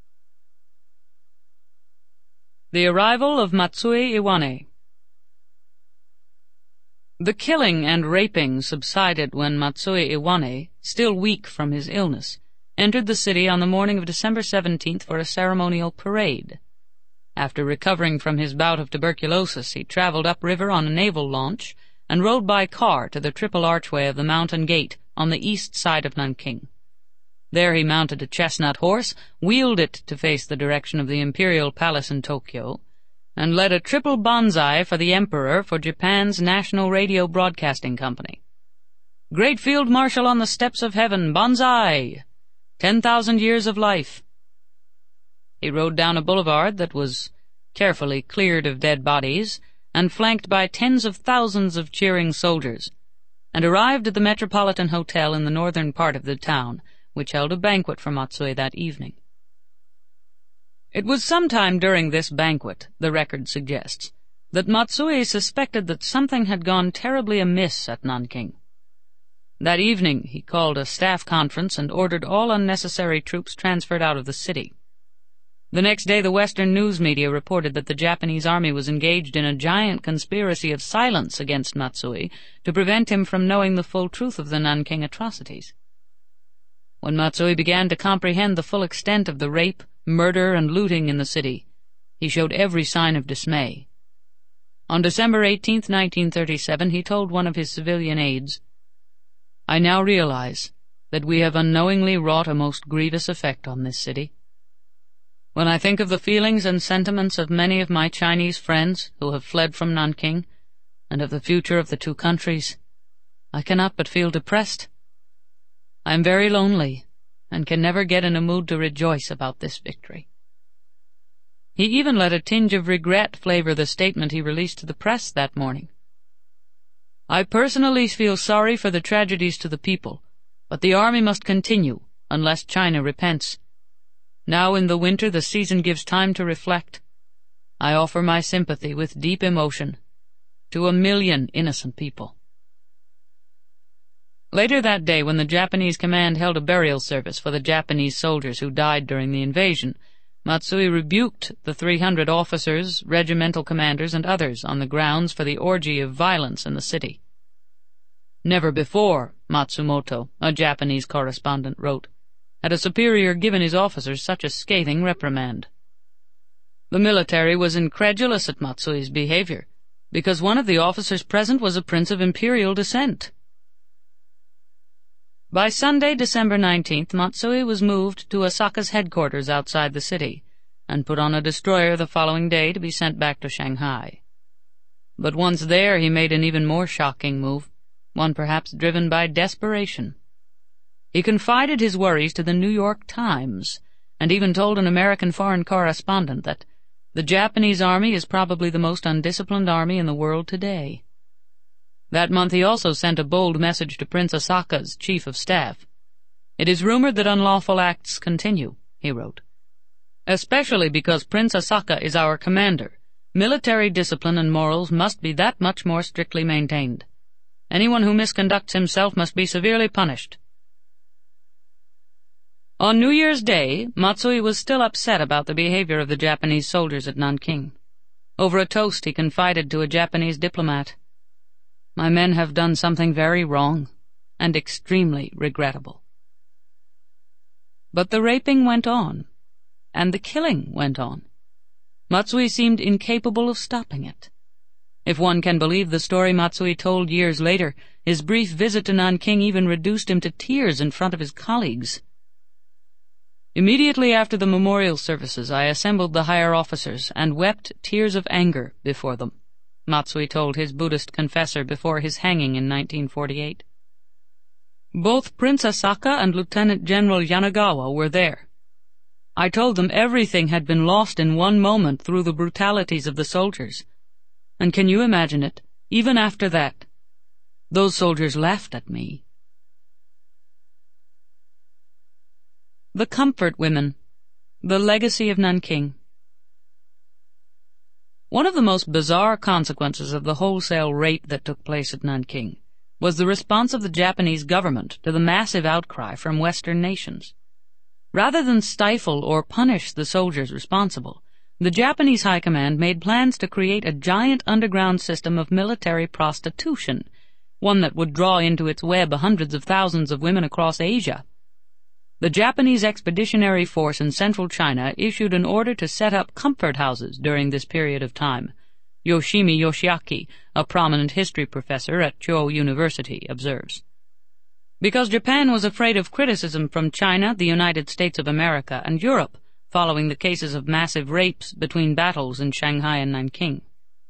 The arrival of Matsui Iwane. The killing and raping subsided when Matsui Iwane, still weak from his illness, entered the city on the morning of December seventeenth for a ceremonial parade. After recovering from his bout of tuberculosis, he traveled upriver on a naval launch and rode by car to the triple archway of the Mountain Gate on the east side of Nanking. There he mounted a chestnut horse, wheeled it to face the direction of the Imperial Palace in Tokyo, and led a triple banzai for the Emperor for Japan's National Radio Broadcasting Company. Great Field Marshal on the steps of heaven, banzai! Ten thousand years of life. He rode down a boulevard that was carefully cleared of dead bodies and flanked by tens of thousands of cheering soldiers, and arrived at the Metropolitan Hotel in the northern part of the town, which held a banquet for Matsui that evening. It was sometime during this banquet, the record suggests, that Matsui suspected that something had gone terribly amiss at Nanking. That evening he called a staff conference and ordered all unnecessary troops transferred out of the city. The next day the Western news media reported that the Japanese army was engaged in a giant conspiracy of silence against Matsui to prevent him from knowing the full truth of the Nanking atrocities. When Matsui began to comprehend the full extent of the rape, murder, and looting in the city, he showed every sign of dismay. On December eighteenth, nineteen thirty-seven, he told one of his civilian aides, "I now realize that we have unknowingly wrought a most grievous effect on this city. When I think of the feelings and sentiments of many of my Chinese friends who have fled from Nanking, and of the future of the two countries, I cannot but feel depressed. I am very lonely, and can never get in a mood to rejoice about this victory." He even let a tinge of regret flavor the statement he released to the press that morning. "I personally feel sorry for the tragedies to the people, But the army must continue, unless China repents. Now in the winter the season gives time to reflect. I offer my sympathy with deep emotion to a million innocent people." Later that day, when the Japanese command held a burial service for the Japanese soldiers who died during the invasion, Matsui rebuked the three hundred officers, regimental commanders, and others on the grounds for the orgy of violence in the city. Never before, Matsumoto, a Japanese correspondent, wrote, had a superior given his officers such a scathing reprimand. The military was incredulous at Matsui's behavior, because one of the officers present was a prince of imperial descent. By Sunday, December nineteenth, Matsui was moved to Asaka's headquarters outside the city, and put on a destroyer the following day to be sent back to Shanghai. But once there he made an even more shocking move, one perhaps driven by desperation. He confided his worries to the New York Times, and even told an American foreign correspondent that the Japanese army is probably the most undisciplined army in the world today. That month he also sent a bold message to Prince Asaka's chief of staff. "It is rumored that unlawful acts continue," he wrote. "Especially because Prince Asaka is our commander. Military discipline and morals must be that much more strictly maintained. Anyone who misconducts himself must be severely punished." On New Year's Day, Matsui was still upset about the behavior of the Japanese soldiers at Nanking. Over a toast he confided to a Japanese diplomat, "My men have done something very wrong, and extremely regrettable." But the raping went on, and the killing went on. Matsui seemed incapable of stopping it. If one can believe the story Matsui told years later, his brief visit to Nanking even reduced him to tears in front of his colleagues. "Immediately after the memorial services, I assembled the higher officers and wept tears of anger before them," Matsui told his Buddhist confessor before his hanging in nineteen forty-eight. "Both Prince Asaka and Lieutenant General Yanagawa were there. I told them everything had been lost in one moment through the brutalities of the soldiers. And can you imagine it? Even after that, those soldiers laughed at me." The Comfort Women, the legacy of Nanking. One of the most bizarre consequences of the wholesale rape that took place at Nanking was the response of the Japanese government to the massive outcry from Western nations. Rather than stifle or punish the soldiers responsible, the Japanese High Command made plans to create a giant underground system of military prostitution, one that would draw into its web hundreds of thousands of women across Asia. The Japanese Expeditionary Force in central China issued an order to set up comfort houses during this period of time, Yoshimi Yoshiaki, a prominent history professor at Chuo University, observes. Because Japan was afraid of criticism from China, the United States of America, and Europe, following the cases of massive rapes between battles in Shanghai and Nanking.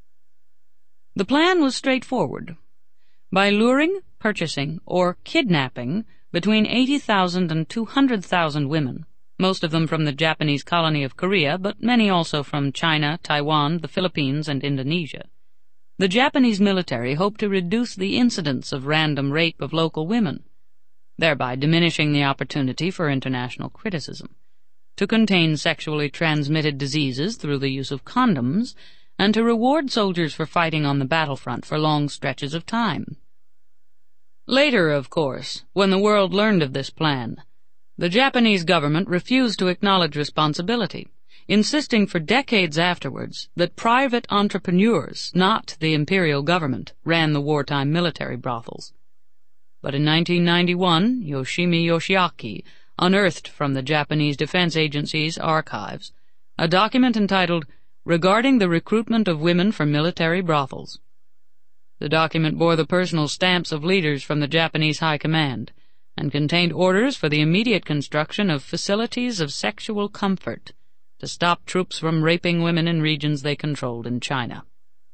The plan was straightforward. By luring, purchasing, or kidnapping between eighty thousand and two hundred thousand women, most of them from the Japanese colony of Korea, but many also from China, Taiwan, the Philippines, and Indonesia, the Japanese military hoped to reduce the incidence of random rape of local women, thereby diminishing the opportunity for international criticism, to contain sexually transmitted diseases through the use of condoms, and to reward soldiers for fighting on the battlefront for long stretches of time. Later, of course, when the world learned of this plan, the Japanese government refused to acknowledge responsibility, insisting for decades afterwards that private entrepreneurs, not the imperial government, ran the wartime military brothels. But in nineteen ninety-one, Yoshimi Yoshiaki unearthed from the Japanese Defense Agency's archives a document entitled "Regarding the Recruitment of Women for Military Brothels." The document bore the personal stamps of leaders from the Japanese High Command and contained orders for the immediate construction of facilities of sexual comfort to stop troops from raping women in regions they controlled in China.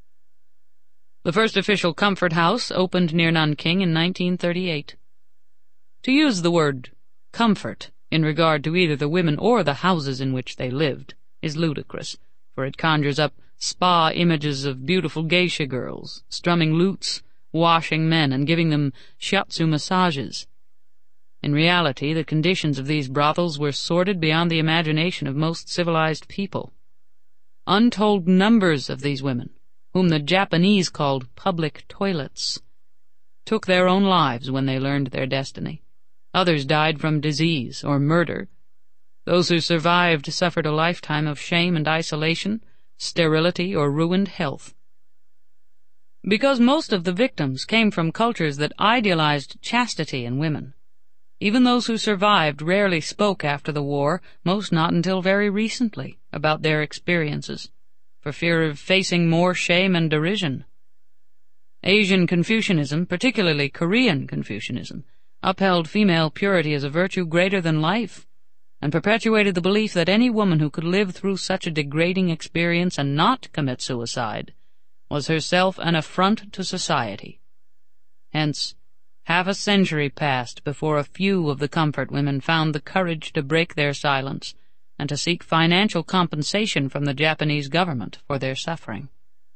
The first official comfort house opened near Nanking in nineteen thirty-eight. To use the word comfort in regard to either the women or the houses in which they lived is ludicrous, for it conjures up spa images of beautiful geisha girls, strumming lutes, washing men, and giving them shiatsu massages. In reality, the conditions of these brothels were sordid beyond the imagination of most civilized people. Untold numbers of these women, whom the Japanese called public toilets, took their own lives when they learned their destiny. Others died from disease or murder. Those who survived suffered a lifetime of shame and isolation, sterility, or ruined health. Because most of the victims came from cultures that idealized chastity in women, even those who survived rarely spoke after the war, most not until very recently, about their experiences, for fear of facing more shame and derision. Asian Confucianism, particularly Korean Confucianism, upheld female purity as a virtue greater than life, and perpetuated the belief that any woman who could live through such a degrading experience and not commit suicide was herself an affront to society. Hence, half a century passed before a few of the comfort women found the courage to break their silence and to seek financial compensation from the Japanese government for their suffering.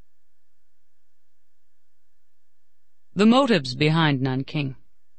The motives behind Nanking.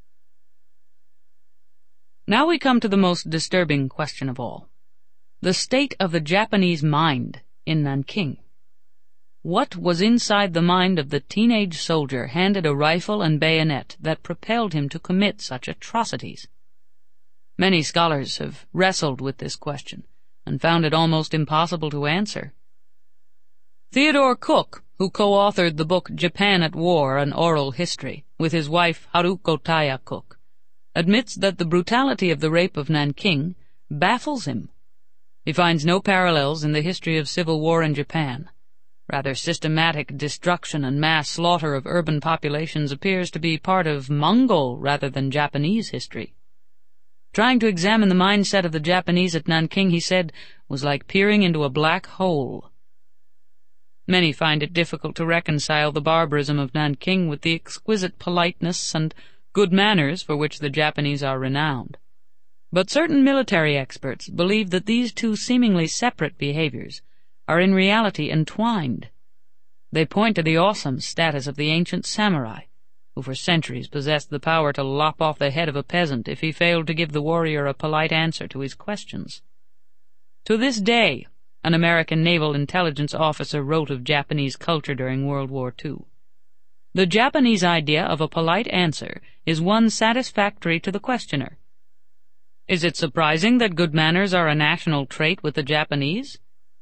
Now we come to the most disturbing question of all: the state of the Japanese mind in Nanking. What was inside the mind of the teenage soldier handed a rifle and bayonet that propelled him to commit such atrocities? Many scholars have wrestled with this question and found it almost impossible to answer. Theodore Cook, who co-authored the book Japan at War, An Oral History, with his wife Haruko Taya Cook, admits that the brutality of the rape of Nanking baffles him. He finds no parallels in the history of civil war in Japan. Rather, systematic destruction and mass slaughter of urban populations appears to be part of Mongol rather than Japanese history. Trying to examine the mindset of the Japanese at Nanking, he said, was like peering into a black hole. Many find it difficult to reconcile the barbarism of Nanking with the exquisite politeness and good manners for which the Japanese are renowned. But certain military experts believe that these two seemingly separate behaviors are in reality entwined. They point to the awesome status of the ancient samurai, who for centuries possessed the power to lop off the head of a peasant if he failed to give the warrior a polite answer to his questions. To this day, an American naval intelligence officer wrote of Japanese culture during World War Two. The Japanese idea of a polite answer is one satisfactory to the questioner. Is it surprising that good manners are a national trait with the Japanese?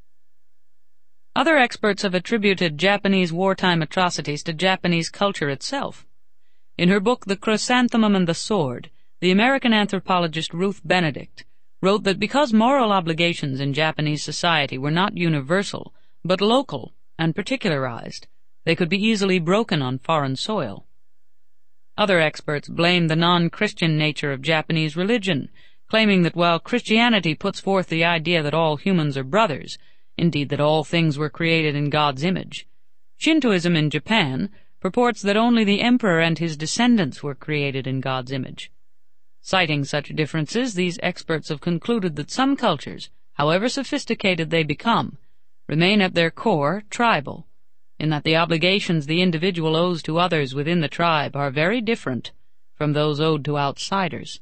Other experts have attributed Japanese wartime atrocities to Japanese culture itself. In her book The Chrysanthemum and the Sword, the American anthropologist Ruth Benedict wrote that because moral obligations in Japanese society were not universal, but local and particularized, they could be easily broken on foreign soil. Other experts blame the non-Christian nature of Japanese religion, claiming that while Christianity puts forth the idea that all humans are brothers, indeed that all things were created in God's image, Shintoism in Japan purports that only the emperor and his descendants were created in God's image. Citing such differences, these experts have concluded that some cultures, however sophisticated they become, remain at their core tribal, in that the obligations the individual owes to others within the tribe are very different from those owed to outsiders.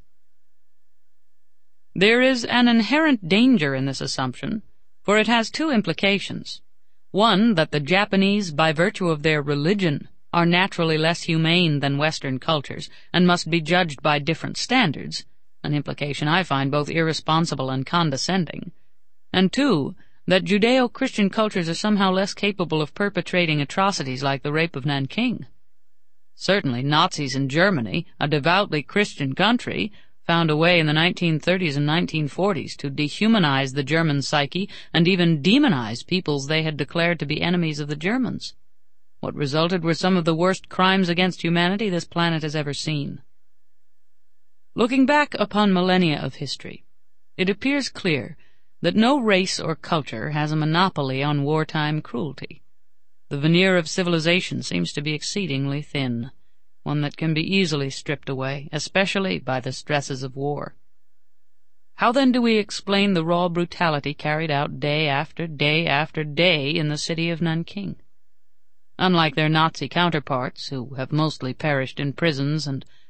There is an inherent danger in this assumption, for it has two implications. One, that the Japanese, by virtue of their religion, are naturally less humane than Western cultures and must be judged by different standards, an implication I find both irresponsible and condescending. And two, that Judeo-Christian cultures are somehow less capable of perpetrating atrocities like the rape of Nanking. Certainly Nazis in Germany, a devoutly Christian country, found a way in the nineteen thirties and nineteen forties to dehumanize the German psyche and even demonize peoples they had declared to be enemies of the Germans. What resulted were some of the worst crimes against humanity this planet has ever seen. Looking back upon millennia of history, it appears clear that no race or culture has a monopoly on wartime cruelty. The veneer of civilization seems to be exceedingly thin, one that can be easily stripped away, especially by the stresses of war. How then do we explain the raw brutality carried out day after day after day in the city of Nanking? Unlike their Nazi counterparts, who have mostly perished in prisons and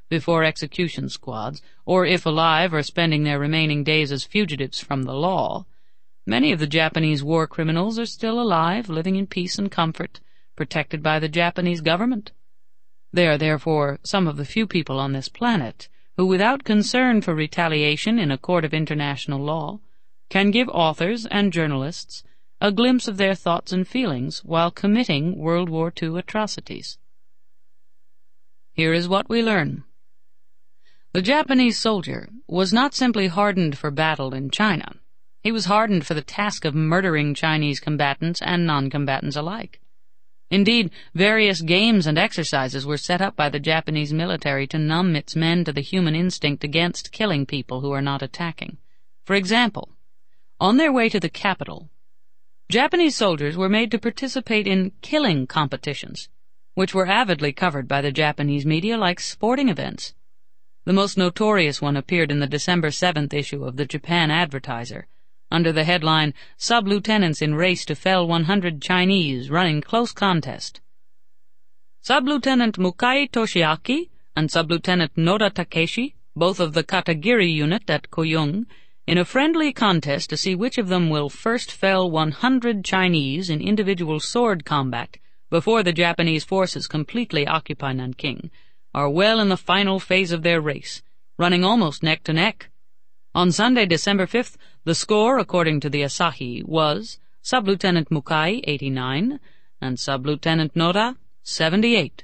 before execution squads, or if alive or spending their remaining days as fugitives from the law. Many of the Japanese war criminals are still alive, living in peace and comfort, protected by the Japanese government. They are therefore some of the few people on this planet who, without concern for retaliation in a court of international law, can give authors and journalists a glimpse of their thoughts and feelings while committing World War Two atrocities. Here is what we learn. The Japanese soldier was not simply hardened for battle in China. He was hardened for the task of murdering Chinese combatants and non-combatants alike. Indeed, various games and exercises were set up by the Japanese military to numb its men to the human instinct against killing people who are not attacking. For example, on their way to the capital, Japanese soldiers were made to participate in killing competitions, which were avidly covered by the Japanese media like sporting events. The most notorious one appeared in the December seventh issue of the Japan Advertiser, under the headline, Sub-Lieutenants in Race to Fell one hundred Chinese Running Close Contest. Sub-Lieutenant Mukai Toshiaki and Sub-Lieutenant Noda Takeshi, both of the Katagiri unit at Koyung, in a friendly contest to see which of them will first fell one hundred Chinese in individual sword combat before the Japanese forces completely occupy Nanking, are well in the final phase of their race, running almost neck to neck. On Sunday, December fifth, the score, according to the Asahi, was Sub-Lieutenant Mukai, eighty-nine, and Sub-Lieutenant Noda, seventy-eight.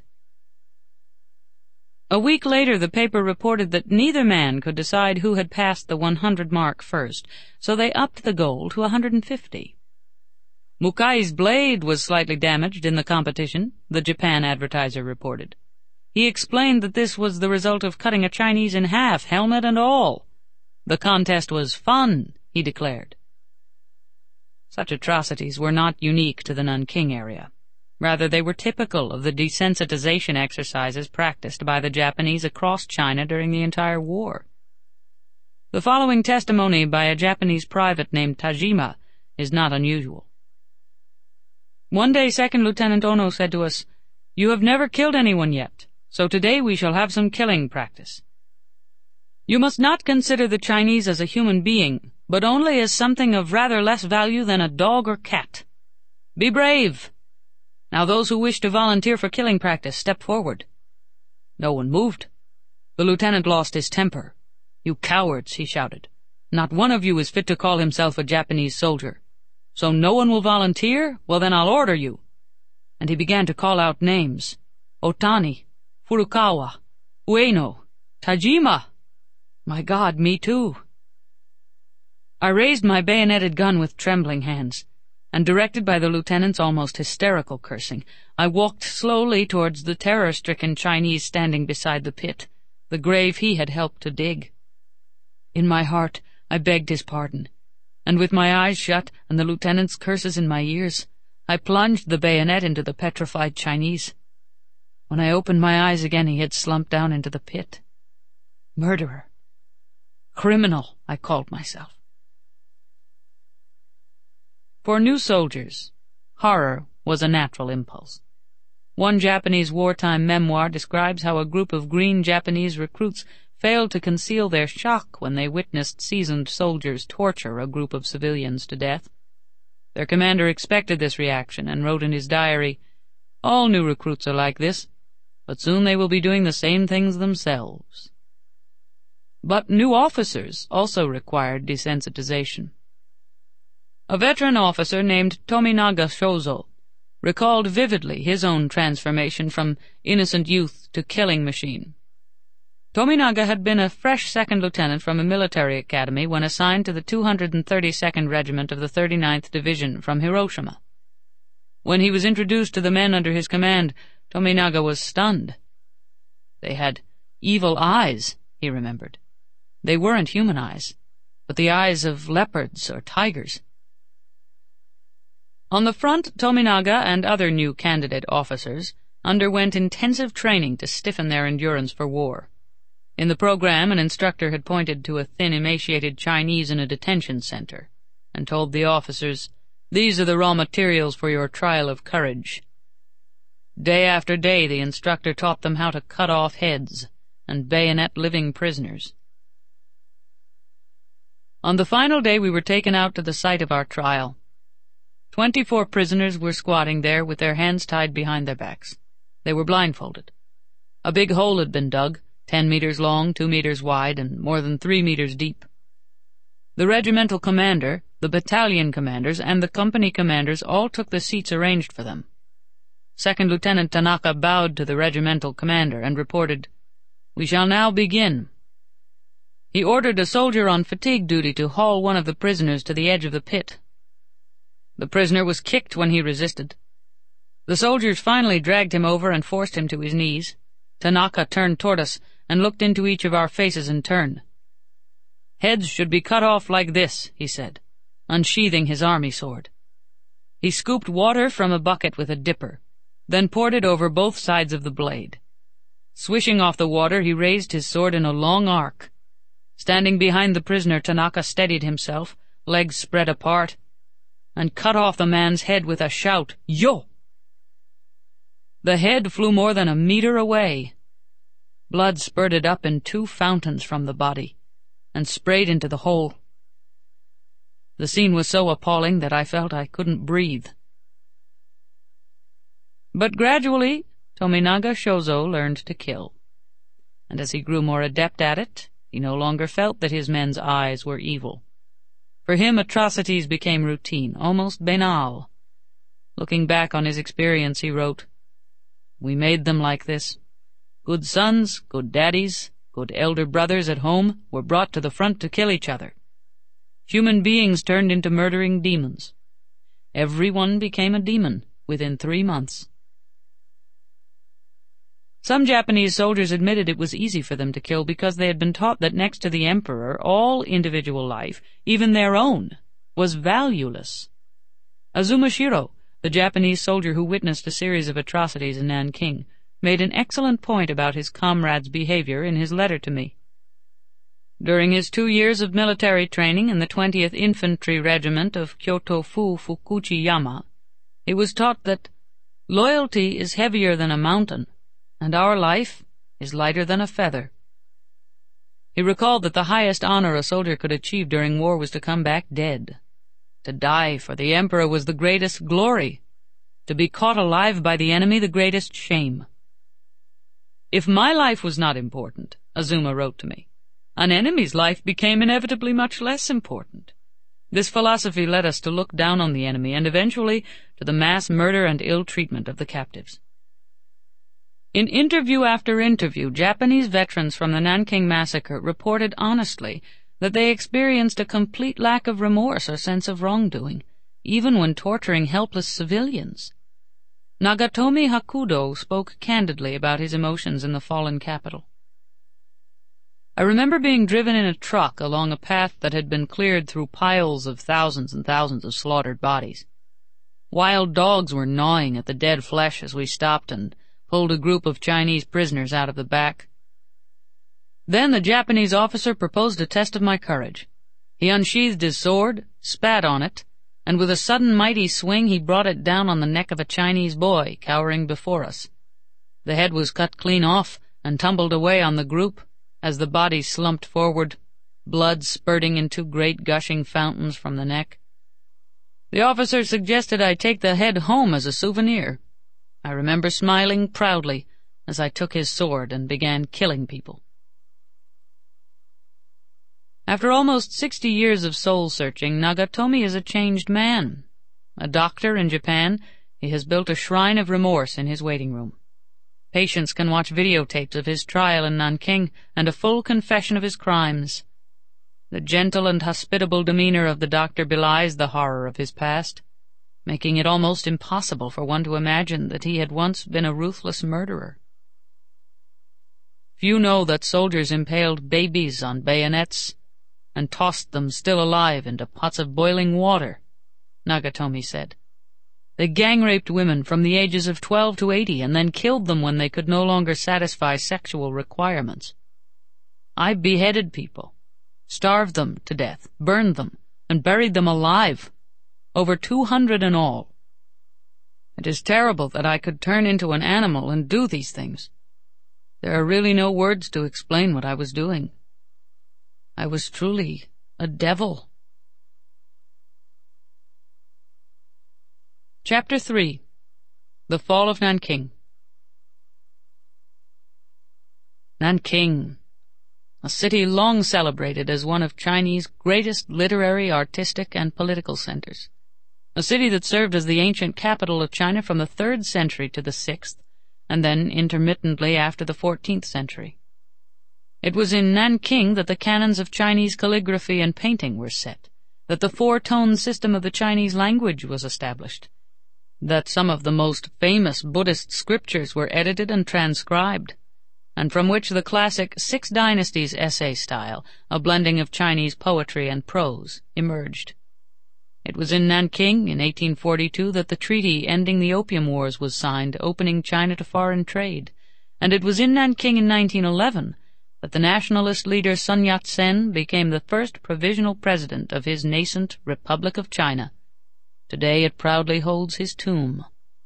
A week later, the paper reported that neither man could decide who had passed the one hundred mark first, so they upped the goal to one hundred fifty. Mukai's blade was slightly damaged in the competition, the Japan Advertiser reported. He explained that this was the result of cutting a Chinese in half, helmet and all. The contest was fun, he declared. Such atrocities were not unique to the Nanking area. Rather, they were typical of the desensitization exercises practiced by the Japanese across China during the entire war. The following testimony by a Japanese private named Tajima is not unusual. One day, Second Lieutenant Ono said to us, "You have never killed anyone yet, so today we shall have some killing practice. You must not consider the Chinese as a human being, but only as something of rather less value than a dog or cat. Be brave. Now those who wish to volunteer for killing practice, step forward." No one moved. The lieutenant lost his temper. "You cowards," he shouted. "Not one of you is fit to call himself a Japanese soldier. So no one will volunteer? Well, then I'll order you." And he began to call out names. Otani, Furukawa, Ueno, Tajima. My God, me too. I raised my bayoneted gun with trembling hands, and directed by the lieutenant's almost hysterical cursing, I walked slowly towards the terror-stricken Chinese standing beside the pit, the grave he had helped to dig. In my heart, I begged his pardon, and with my eyes shut and the lieutenant's curses in my ears, I plunged the bayonet into the petrified Chinese. When I opened my eyes again, he had slumped down into the pit. Murderer. Criminal, I called myself. For new soldiers, horror was a natural impulse. One Japanese wartime memoir describes how a group of green Japanese recruits failed to conceal their shock when they witnessed seasoned soldiers torture a group of civilians to death. Their commander expected this reaction and wrote in his diary, "All new recruits are like this, but soon they will be doing the same things themselves." But new officers also required desensitization. A veteran officer named Tominaga Shozo recalled vividly his own transformation from innocent youth to killing machine. Tominaga had been a fresh second lieutenant from a military academy when assigned to the two hundred thirty-second Regiment of the thirty-ninth Division from Hiroshima. When he was introduced to the men under his command, Tominaga was stunned. They had evil eyes, he remembered. They weren't human eyes, but the eyes of leopards or tigers. On the front, Tominaga and other new candidate officers underwent intensive training to stiffen their endurance for war. In the program, an instructor had pointed to a thin, emaciated Chinese in a detention center and told the officers, "These are the raw materials for your trial of courage." Day after day, the instructor taught them how to cut off heads, and bayonet living prisoners. On the final day we were taken out to the site of our trial. Twenty-four prisoners were squatting there with their hands tied behind their backs. They were blindfolded. A big hole had been dug, ten meters long, two meters wide, and more than three meters deep. The regimental commander, the battalion commanders, and the company commanders all took the seats arranged for them. Second Lieutenant Tanaka bowed to the regimental commander and reported, "We shall now begin." He ordered a soldier on fatigue duty to haul one of the prisoners to the edge of the pit. The prisoner was kicked when he resisted. The soldiers finally dragged him over and forced him to his knees. Tanaka turned toward us and looked into each of our faces in turn. "Heads should be cut off like this," he said, unsheathing his army sword. He scooped water from a bucket with a dipper, then poured it over both sides of the blade. Swishing off the water, he raised his sword in a long arc. Standing behind the prisoner, Tanaka steadied himself, legs spread apart, and cut off the man's head with a shout, "Yo!" The head flew more than a meter away. Blood spurted up in two fountains from the body and sprayed into the hole. The scene was so appalling that I felt I couldn't breathe. But gradually, Tominaga Shozo learned to kill, and as he grew more adept at it, he no longer felt that his men's eyes were evil. For him, atrocities became routine, almost banal. Looking back on his experience, he wrote, "We made them like this. Good sons, good daddies, good elder brothers at home were brought to the front to kill each other. Human beings turned into murdering demons. Every one became a demon within three months." Some Japanese soldiers admitted it was easy for them to kill because they had been taught that next to the emperor, all individual life, even their own, was valueless. Azuma Shiro, the Japanese soldier who witnessed a series of atrocities in Nanking, made an excellent point about his comrades' behavior in his letter to me. During his two years of military training in the twentieth Infantry Regiment of Kyoto-fu Fukuchiyama, he was taught that loyalty is heavier than a mountain, and our life is lighter than a feather. He recalled that the highest honor a soldier could achieve during war was to come back dead. To die for the emperor was the greatest glory. To be caught alive by the enemy, the greatest shame. "If my life was not important," Azuma wrote to me, "an enemy's life became inevitably much less important." This philosophy led us to look down on the enemy and eventually to the mass murder and ill treatment of the captives. In interview after interview, Japanese veterans from the Nanking Massacre reported honestly that they experienced a complete lack of remorse or sense of wrongdoing, even when torturing helpless civilians. Nagatomi Hakudo spoke candidly about his emotions in the fallen capital. "I remember being driven in a truck along a path that had been cleared through piles of thousands and thousands of slaughtered bodies. Wild dogs were gnawing at the dead flesh as we stopped and pulled a group of Chinese prisoners out of the back. Then the Japanese officer proposed a test of my courage. He unsheathed his sword, spat on it, and with a sudden mighty swing he brought it down on the neck of a Chinese boy cowering before us. The head was cut clean off and tumbled away on the group as the body slumped forward, blood spurting in two great gushing fountains from the neck. The officer suggested I take the head home as a souvenir. I remember smiling proudly as I took his sword and began killing people." After almost sixty years of soul-searching, Nagatomi is a changed man. A doctor in Japan, he has built a shrine of remorse in his waiting room. Patients can watch videotapes of his trial in Nanking and a full confession of his crimes. The gentle and hospitable demeanor of the doctor belies the horror of his past, making it almost impossible for one to imagine that he had once been a ruthless murderer. "Few know that soldiers impaled babies on bayonets and tossed them still alive into pots of boiling water," Nagatomi said. "They gang-raped women from the ages of twelve to eighty and then killed them when they could no longer satisfy sexual requirements. I beheaded people, starved them to death, burned them, and buried them alive. Over two hundred in all. It is terrible that I could turn into an animal and do these things. There are really no words to explain what I was doing. I was truly a devil. Chapter three. The Fall of Nanking. Nanking, a city long celebrated as one of Chinese greatest literary, artistic, and political centers. A city that served as the ancient capital of China from the third century to the sixth, and then intermittently after the fourteenth century. It was in Nanking that the canons of Chinese calligraphy and painting were set, that the four-tone system of the Chinese language was established, that some of the most famous Buddhist scriptures were edited and transcribed, and from which the classic Six Dynasties essay style, a blending of Chinese poetry and prose, emerged. It was in Nanking in eighteen forty-two that the treaty ending the Opium Wars was signed, opening China to foreign trade, and it was in Nanking in nineteen eleven that the nationalist leader Sun Yat-sen became the first provisional president of his nascent Republic of China. Today it proudly holds his tomb.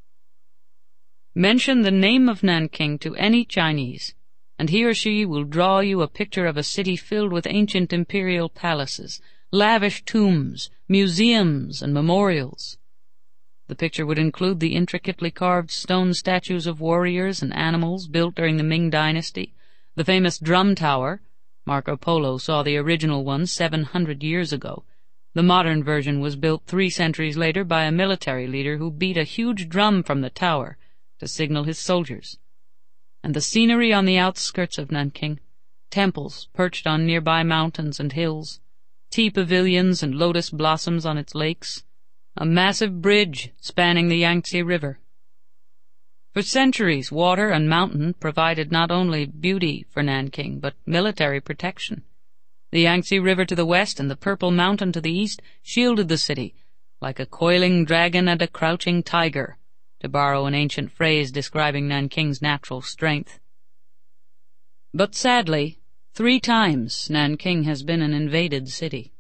Mention the name of Nanking to any Chinese, and he or she will draw you a picture of a city filled with ancient imperial palaces, lavish tombs, museums, and memorials. The picture would include the intricately carved stone statues of warriors and animals built during the Ming Dynasty, the famous drum tower — Marco Polo saw the original one seven hundred years ago. The modern version was built three centuries later by a military leader who beat a huge drum from the tower to signal his soldiers. And the scenery on the outskirts of Nanking, temples perched on nearby mountains and hills, tea pavilions and lotus blossoms on its lakes, a massive bridge spanning the Yangtze River. For centuries, water and mountain provided not only beauty for Nanking, but military protection. The Yangtze River to the west and the Purple Mountain to the east shielded the city, like a coiling dragon and a crouching tiger, to borrow an ancient phrase describing Nanking's natural strength. But sadly, three times Nanking has been an invaded city.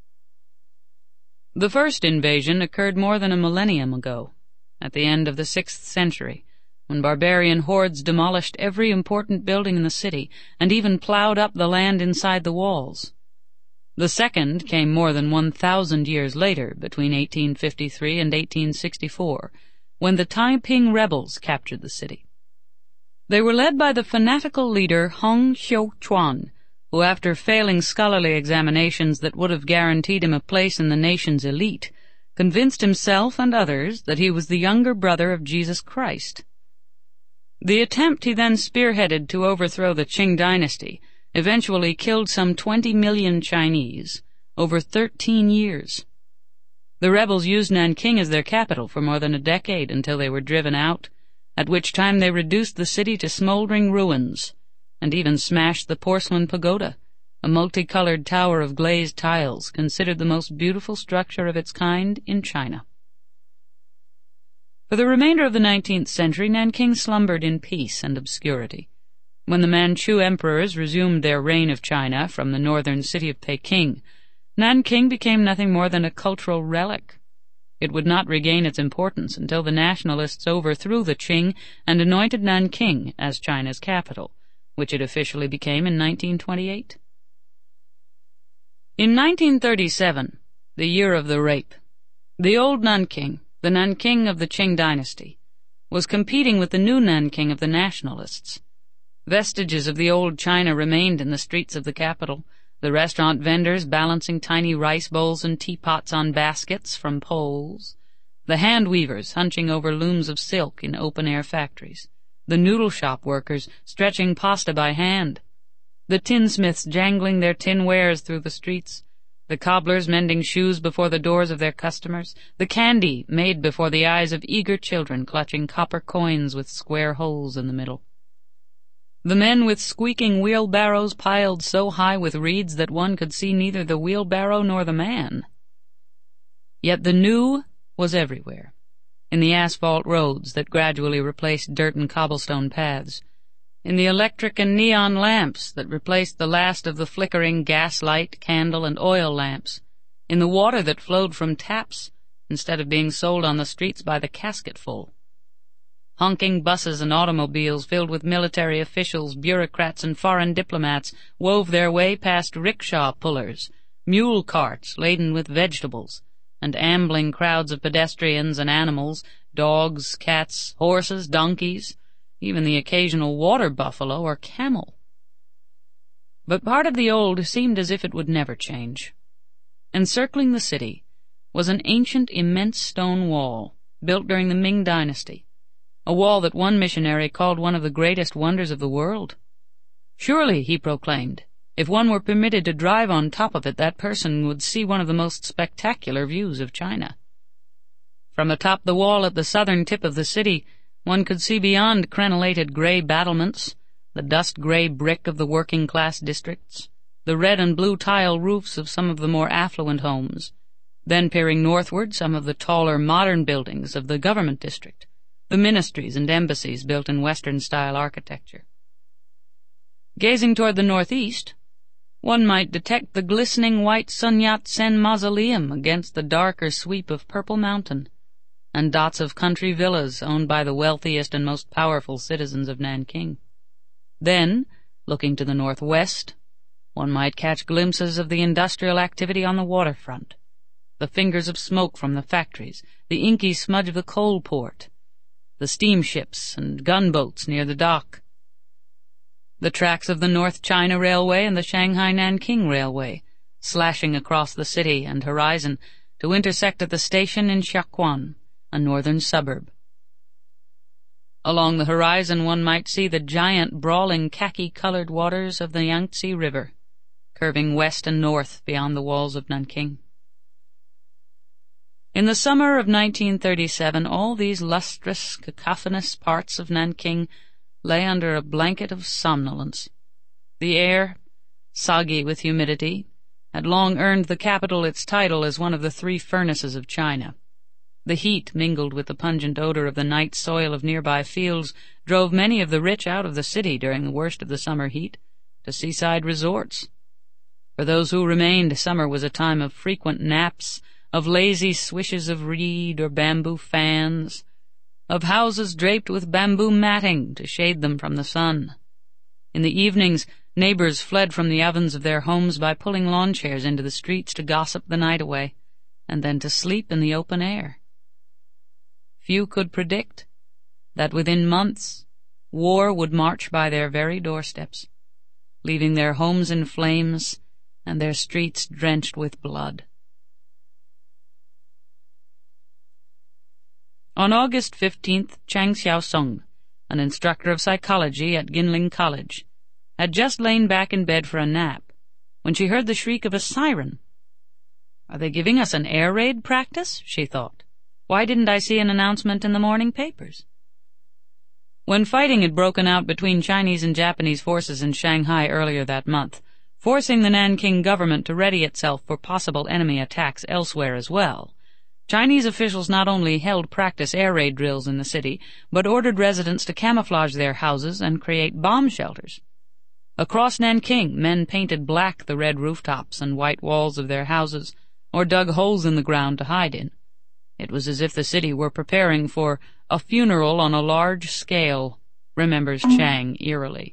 The first invasion occurred more than a millennium ago, at the end of the sixth century, when barbarian hordes demolished every important building in the city and even plowed up the land inside the walls. The second came more than one thousand years later, between eighteen fifty-three and eighteen sixty-four, when the Taiping rebels captured the city. They were led by the fanatical leader Hong Xiuquan, who, after failing scholarly examinations that would have guaranteed him a place in the nation's elite, convinced himself and others that he was the younger brother of Jesus Christ. The attempt he then spearheaded to overthrow the Qing dynasty eventually killed some twenty million Chinese over thirteen years. The rebels used Nanking as their capital for more than a decade until they were driven out, at which time they reduced the city to smoldering ruins and even smashed the porcelain pagoda, a multicolored tower of glazed tiles considered the most beautiful structure of its kind in China. For the remainder of the nineteenth century, Nanking slumbered in peace and obscurity. When the Manchu emperors resumed their reign of China from the northern city of Peking, Nanking became nothing more than a cultural relic. It would not regain its importance until the nationalists overthrew the Qing and anointed Nanking as China's capital, which it officially became in nineteen twenty-eight. In nineteen thirty-seven, the year of the rape, the old Nanking, the Nanking of the Qing dynasty, was competing with the new Nanking of the nationalists. Vestiges of the old China remained in the streets of the capital, the restaurant vendors balancing tiny rice bowls and teapots on baskets from poles, the hand weavers hunching over looms of silk in open-air factories, the noodle shop workers stretching pasta by hand, the tinsmiths jangling their tin wares through the streets, the cobblers mending shoes before the doors of their customers, the candy made before the eyes of eager children clutching copper coins with square holes in the middle. The men with squeaking wheelbarrows piled so high with reeds that one could see neither the wheelbarrow nor the man. Yet the new was everywhere, in the asphalt roads that gradually replaced dirt and cobblestone paths, in the electric and neon lamps that replaced the last of the flickering gaslight, candle, and oil lamps, in the water that flowed from taps instead of being sold on the streets by the casketful. Honking buses and automobiles filled with military officials, bureaucrats, and foreign diplomats wove their way past rickshaw pullers, mule carts laden with vegetables, and ambling crowds of pedestrians and animals, dogs, cats, horses, donkeys, even the occasional water buffalo or camel. But part of the old seemed as if it would never change. Encircling the city was an ancient, immense stone wall, built during the Ming Dynasty, a wall that one missionary called one of the greatest wonders of the world. Surely, he proclaimed, if one were permitted to drive on top of it, that person would see one of the most spectacular views of China. From atop the wall at the southern tip of the city, one could see beyond crenellated gray battlements, the dust-gray brick of the working-class districts, the red and blue tile roofs of some of the more affluent homes, then peering northward some of the taller modern buildings of the government district, the ministries and embassies built in Western-style architecture. Gazing toward the northeast, one might detect the glistening white Sun Yat-sen mausoleum against the darker sweep of Purple Mountain, and dots of country villas owned by the wealthiest and most powerful citizens of Nanking. Then, looking to the northwest, one might catch glimpses of the industrial activity on the waterfront, the fingers of smoke from the factories, the inky smudge of the coal port, the steamships and gunboats near the dock, the tracks of the North China Railway and the Shanghai-Nanking Railway, slashing across the city and horizon to intersect at the station in Xiaquan, a northern suburb. Along the horizon one might see the giant, brawling, khaki-colored waters of the Yangtze River, curving west and north beyond the walls of Nanking. In the summer of nineteen thirty-seven, all these lustrous, cacophonous parts of Nanking lay under a blanket of somnolence. The air, soggy with humidity, had long earned the capital its title as one of the three furnaces of China. The heat, mingled with the pungent odor of the night soil of nearby fields, drove many of the rich out of the city during the worst of the summer heat to seaside resorts. For those who remained, summer was a time of frequent naps, of lazy swishes of reed or bamboo fans, of houses draped with bamboo matting to shade them from the sun. In the evenings, neighbors fled from the ovens of their homes by pulling lawn chairs into the streets to gossip the night away, and then to sleep in the open air. Few could predict that within months war would march by their very doorsteps, leaving their homes in flames and their streets drenched with blood. On August fifteenth, Chang Xiaosong, an instructor of psychology at Ginling College, had just lain back in bed for a nap when she heard the shriek of a siren. "Are they giving us an air raid practice?" she thought. "Why didn't I see an announcement in the morning papers?" When fighting had broken out between Chinese and Japanese forces in Shanghai earlier that month, forcing the Nanking government to ready itself for possible enemy attacks elsewhere as well, Chinese officials not only held practice air raid drills in the city, but ordered residents to camouflage their houses and create bomb shelters. Across Nanking, men painted black the red rooftops and white walls of their houses, or dug holes in the ground to hide in. It was as if the city were preparing for a funeral on a large scale, remembers Chang eerily.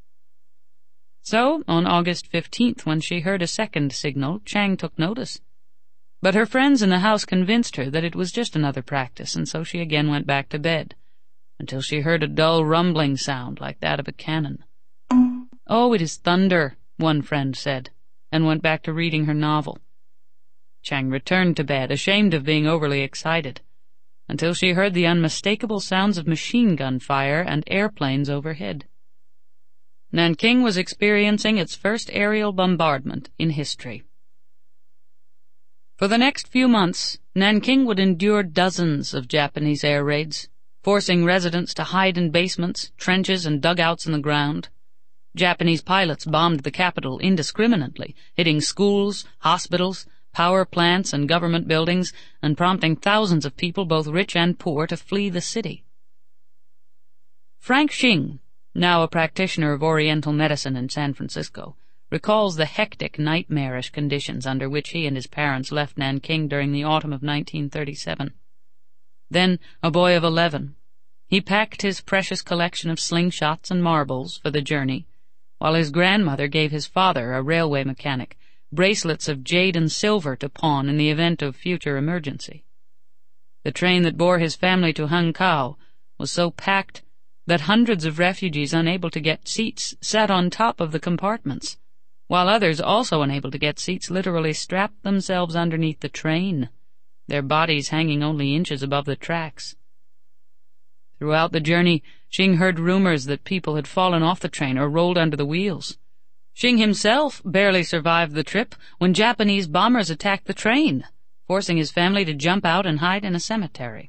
So, on August fifteenth, when she heard a second signal, Chang took notice. But her friends in the house convinced her that it was just another practice, and so she again went back to bed, until she heard a dull rumbling sound like that of a cannon. "Oh, it is thunder," one friend said, and went back to reading her novel. Chang returned to bed, ashamed of being overly excited, until she heard the unmistakable sounds of machine gun fire and airplanes overhead. Nanking was experiencing its first aerial bombardment in history. For the next few months, Nanking would endure dozens of Japanese air raids, forcing residents to hide in basements, trenches, and dugouts in the ground. Japanese pilots bombed the capital indiscriminately, hitting schools, hospitals, power plants, and government buildings, and prompting thousands of people, both rich and poor, to flee the city. Frank Xing, now a practitioner of Oriental medicine in San Francisco, recalls the hectic, nightmarish conditions under which he and his parents left Nanking during the autumn of nineteen thirty-seven. Then, a boy of eleven, He packed his precious collection of slingshots and marbles for the journey, while his grandmother gave his father, a railway mechanic, bracelets of jade and silver to pawn in the event of future emergency. The train that bore his family to Hankow was so packed that hundreds of refugees unable to get seats sat on top of the compartments, while others, also unable to get seats, literally strapped themselves underneath the train, their bodies hanging only inches above the tracks. Throughout the journey, Xing heard rumors that people had fallen off the train or rolled under the wheels. Xing himself barely survived the trip when Japanese bombers attacked the train, forcing his family to jump out and hide in a cemetery.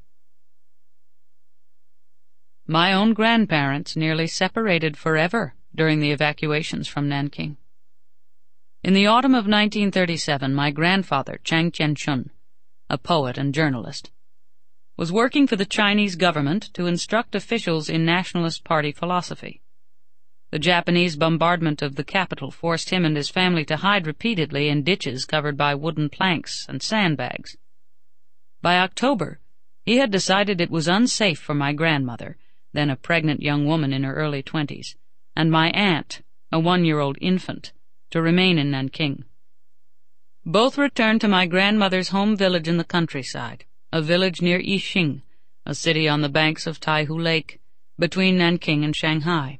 My own grandparents nearly separated forever during the evacuations from Nanking. In the autumn of nineteen thirty-seven, my grandfather, Chang Qianshun, a poet and journalist, was working for the Chinese government to instruct officials in Nationalist Party philosophy. The Japanese bombardment of the capital forced him and his family to hide repeatedly in ditches covered by wooden planks and sandbags. By October, he had decided it was unsafe for my grandmother, then a pregnant young woman in her early twenties, and my aunt, a one-year-old infant, to remain in Nanking. Both returned to my grandmother's home village in the countryside, a village near Yixing, a city on the banks of Taihu Lake, between Nanking and Shanghai.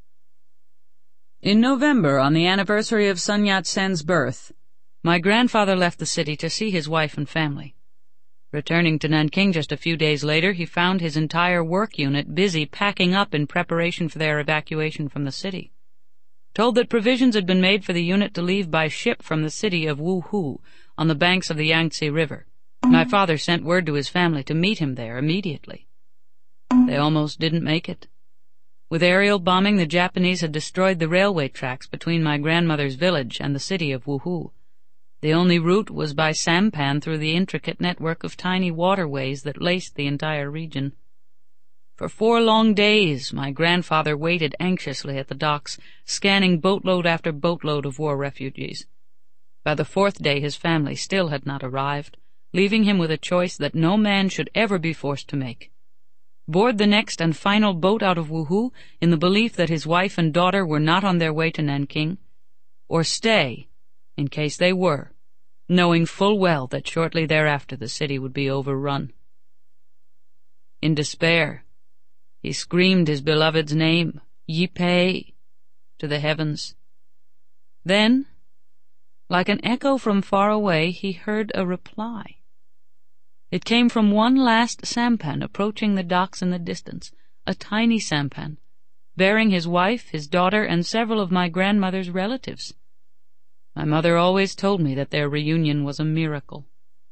In November, on the anniversary of Sun Yat-sen's birth, my grandfather left the city to see his wife and family. Returning to Nanking just a few days later, he found his entire work unit busy packing up in preparation for their evacuation from the city. Told that provisions had been made for the unit to leave by ship from the city of Wuhu on the banks of the Yangtze River, my father sent word to his family to meet him there immediately. They almost didn't make it. With aerial bombing, the Japanese had destroyed the railway tracks between my grandmother's village and the city of Wuhu. The only route was by sampan through the intricate network of tiny waterways that laced the entire region. For four long days, my grandfather waited anxiously at the docks, scanning boatload after boatload of war refugees. By the fourth day, his family still had not arrived, leaving him with a choice that no man should ever be forced to make. Board the next and final boat out of Wuhu in the belief that his wife and daughter were not on their way to Nanking, or stay in case they were, knowing full well that shortly thereafter the city would be overrun. In despair, he screamed his beloved's name, Yi Pei, to the heavens. Then, like an echo from far away, he heard a reply. It came from one last sampan approaching the docks in the distance, a tiny sampan, bearing his wife, his daughter, and several of my grandmother's relatives. My mother always told me that their reunion was a miracle.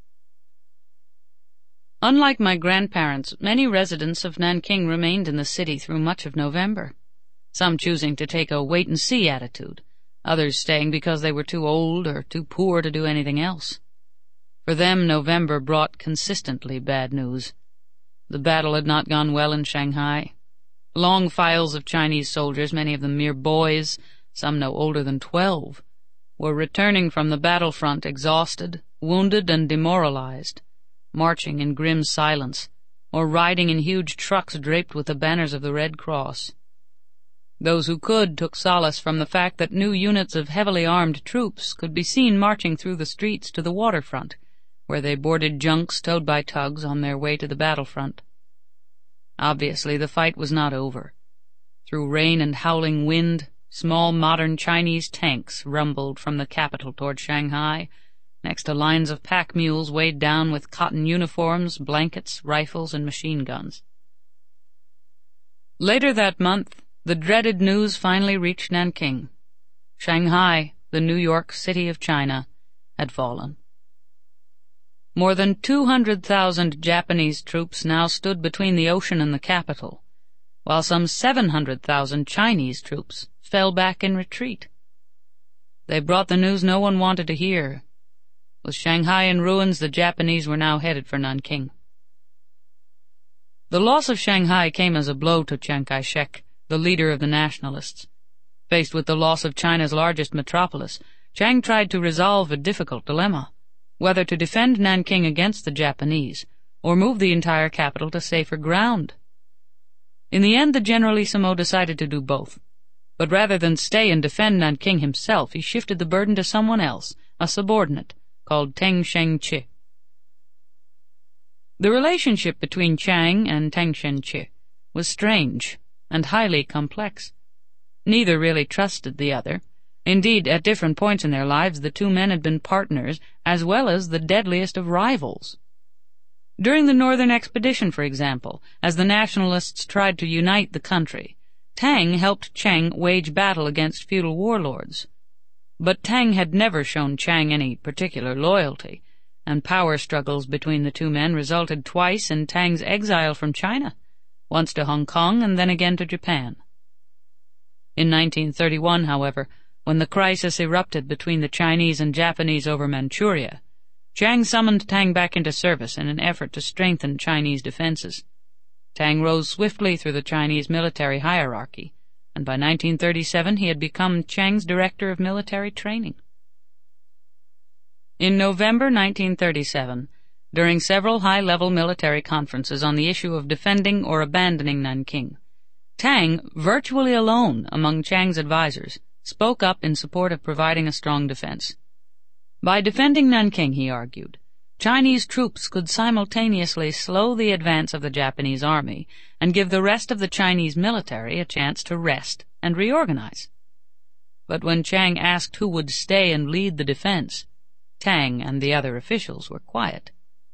Unlike my grandparents, many residents of Nanking remained in the city through much of November, some choosing to take a wait-and-see attitude, others staying because they were too old or too poor to do anything else. For them, November brought consistently bad news. The battle had not gone well in Shanghai. Long files of Chinese soldiers, many of them mere boys, some no older than twelve, were returning from the battlefront exhausted, wounded, and demoralized, marching in grim silence, or riding in huge trucks draped with the banners of the Red Cross. Those who could took solace from the fact that new units of heavily armed troops could be seen marching through the streets to the waterfront, where they boarded junks towed by tugs on their way to the battlefront. Obviously, the fight was not over. Through rain and howling wind, small modern Chinese tanks rumbled from the capital toward Shanghai, next to lines of pack mules weighed down with cotton uniforms, blankets, rifles, and machine guns. Later that month, the dreaded news finally reached Nanking. Shanghai, the New York City of China, had fallen. More than two hundred thousand Japanese troops now stood between the ocean and the capital, while some seven hundred thousand Chinese troops fell back in retreat. They brought the news no one wanted to hear. With Shanghai in ruins, the Japanese were now headed for Nanking. The loss of Shanghai came as a blow to Chiang Kai-shek, the leader of the nationalists. Faced with the loss of China's largest metropolis, Chiang tried to resolve a difficult dilemma, whether to defend Nanking against the Japanese or move the entire capital to safer ground. In the end, the Generalissimo decided to do both. But rather than stay and defend Nanking himself, he shifted the burden to someone else, a subordinate, called Teng Sheng-chi. The relationship between Chiang and Teng Sheng-chi was strange and highly complex. Neither really trusted the other. Indeed, at different points in their lives, the two men had been partners as well as the deadliest of rivals. During the Northern Expedition, for example, as the nationalists tried to unite the country, Tang helped Chiang wage battle against feudal warlords. But Tang had never shown Chiang any particular loyalty, and power struggles between the two men resulted twice in Tang's exile from China, once to Hong Kong and then again to Japan. In nineteen thirty-one, however, when the crisis erupted between the Chinese and Japanese over Manchuria, Chiang summoned Tang back into service in an effort to strengthen Chinese defenses. Tang rose swiftly through the Chinese military hierarchy, and by nineteen thirty-seven he had become Chiang's director of military training. In November nineteen thirty-seven, during several high-level military conferences on the issue of defending or abandoning Nanking, Tang, virtually alone among Chiang's advisers, spoke up in support of providing a strong defense. By defending Nanking, he argued, Chinese troops could simultaneously slow the advance of the Japanese army and give the rest of the Chinese military a chance to rest and reorganize. But when Chiang asked who would stay and lead the defense, Tang and the other officials were quiet.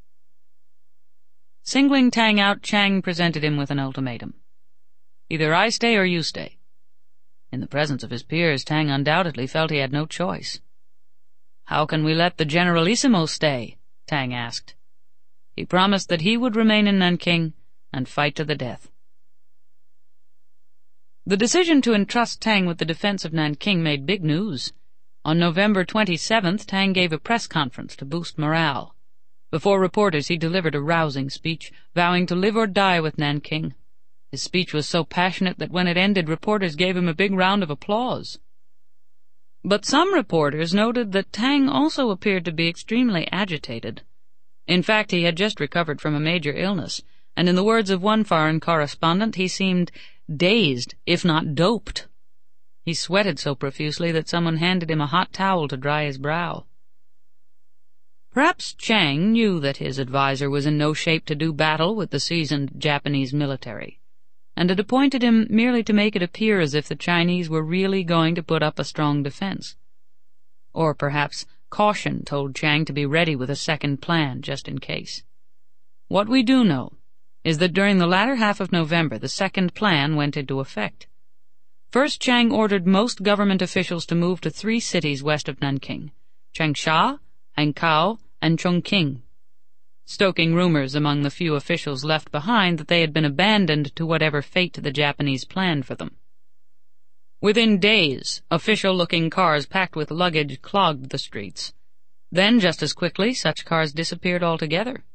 Singling Tang out, Chiang presented him with an ultimatum. Either I stay or you stay. In the presence of his peers, Tang undoubtedly felt he had no choice. How can we let the Generalissimo stay? Tang asked. He promised that he would remain in Nanking and fight to the death. The decision to entrust Tang with the defense of Nanking made big news. On November twenty-seventh, Tang gave a press conference to boost morale. Before reporters, he delivered a rousing speech, vowing to live or die with Nanking. His speech was so passionate that when it ended, reporters gave him a big round of applause. But some reporters noted that Tang also appeared to be extremely agitated. In fact, he had just recovered from a major illness, and in the words of one foreign correspondent, he seemed dazed, if not doped. He sweated so profusely that someone handed him a hot towel to dry his brow. Perhaps Chiang knew that his adviser was in no shape to do battle with the seasoned Japanese military, and had appointed him merely to make it appear as if the Chinese were really going to put up a strong defense. Or perhaps caution told Chiang to be ready with a second plan, just in case. What we do know is that during the latter half of November the second plan went into effect. First, Chiang ordered most government officials to move to three cities west of Nanking, Changsha, Hankow, and Chongqing, stoking rumors among the few officials left behind that they had been abandoned to whatever fate the Japanese planned for them. Within days, official-looking cars packed with luggage clogged the streets. Then, just as quickly, such cars disappeared altogether.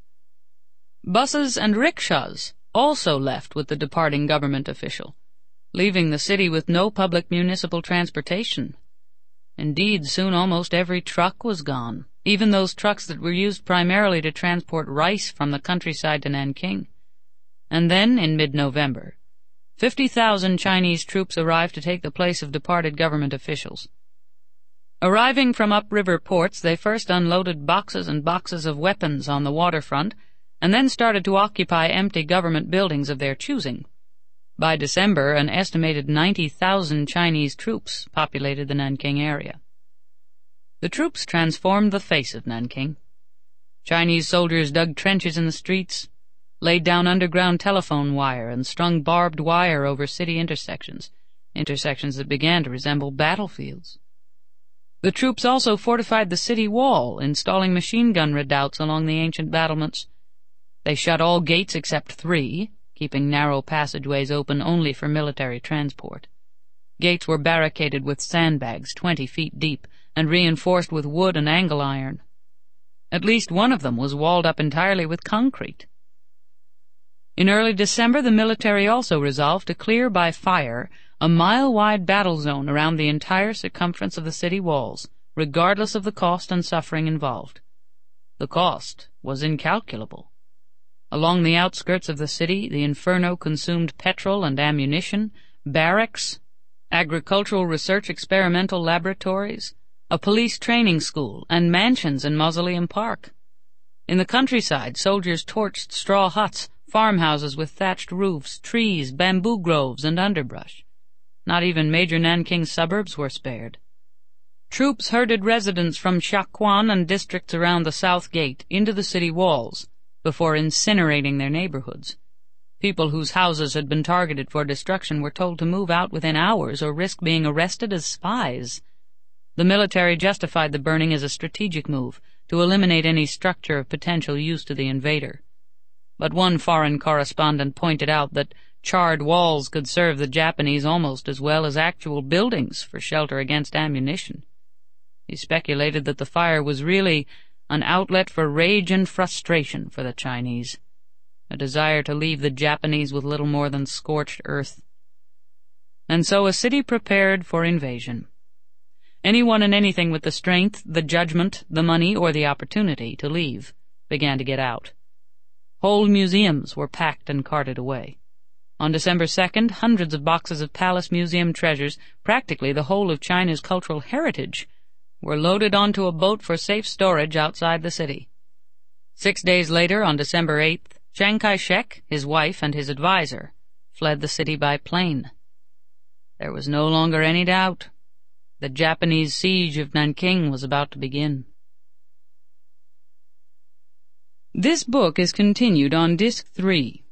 Buses and rickshaws also left with the departing government official, leaving the city with no public municipal transportation. Indeed, soon almost every truck was gone, even those trucks that were used primarily to transport rice from the countryside to Nanking. And then, in mid-November, fifty thousand Chinese troops arrived to take the place of departed government officials. Arriving from upriver ports, they first unloaded boxes and boxes of weapons on the waterfront, and then started to occupy empty government buildings of their choosing. By December, an estimated ninety thousand Chinese troops populated the Nanking area. The troops transformed the face of Nanking. Chinese soldiers dug trenches in the streets, laid down underground telephone wire, and strung barbed wire over city intersections, intersections that began to resemble battlefields. The troops also fortified the city wall, installing machine gun redoubts along the ancient battlements. They shut all gates except three, keeping narrow passageways open only for military transport. Gates were barricaded with sandbags twenty feet deep and reinforced with wood and angle iron. At least one of them was walled up entirely with concrete. In early December, the military also resolved to clear by fire a mile-wide battle zone around the entire circumference of the city walls, regardless of the cost and suffering involved. The cost was incalculable. Along the outskirts of the city, the inferno consumed petrol and ammunition, barracks, agricultural research experimental laboratories, a police training school, and mansions in Mausoleum Park. In the countryside, soldiers torched straw huts, farmhouses with thatched roofs, trees, bamboo groves, and underbrush. Not even Major Nanking's suburbs were spared. Troops herded residents from Shakuan and districts around the South Gate into the city walls before incinerating their neighborhoods. People whose houses had been targeted for destruction were told to move out within hours or risk being arrested as spies. The military justified the burning as a strategic move to eliminate any structure of potential use to the invader. But one foreign correspondent pointed out that charred walls could serve the Japanese almost as well as actual buildings for shelter against ammunition. He speculated that the fire was really an outlet for rage and frustration for the Chinese, a desire to leave the Japanese with little more than scorched earth. And so a city prepared for invasion. Anyone and anything with the strength, the judgment, the money, or the opportunity to leave began to get out. Whole museums were packed and carted away. On December second, hundreds of boxes of Palace Museum treasures, practically the whole of China's cultural heritage, were loaded onto a boat for safe storage outside the city. Six days later, on December eighth, Chiang Kai-shek, his wife, and his advisor fled the city by plane. There was no longer any doubt. The Japanese siege of Nanking was about to begin. This book is continued on Disc three.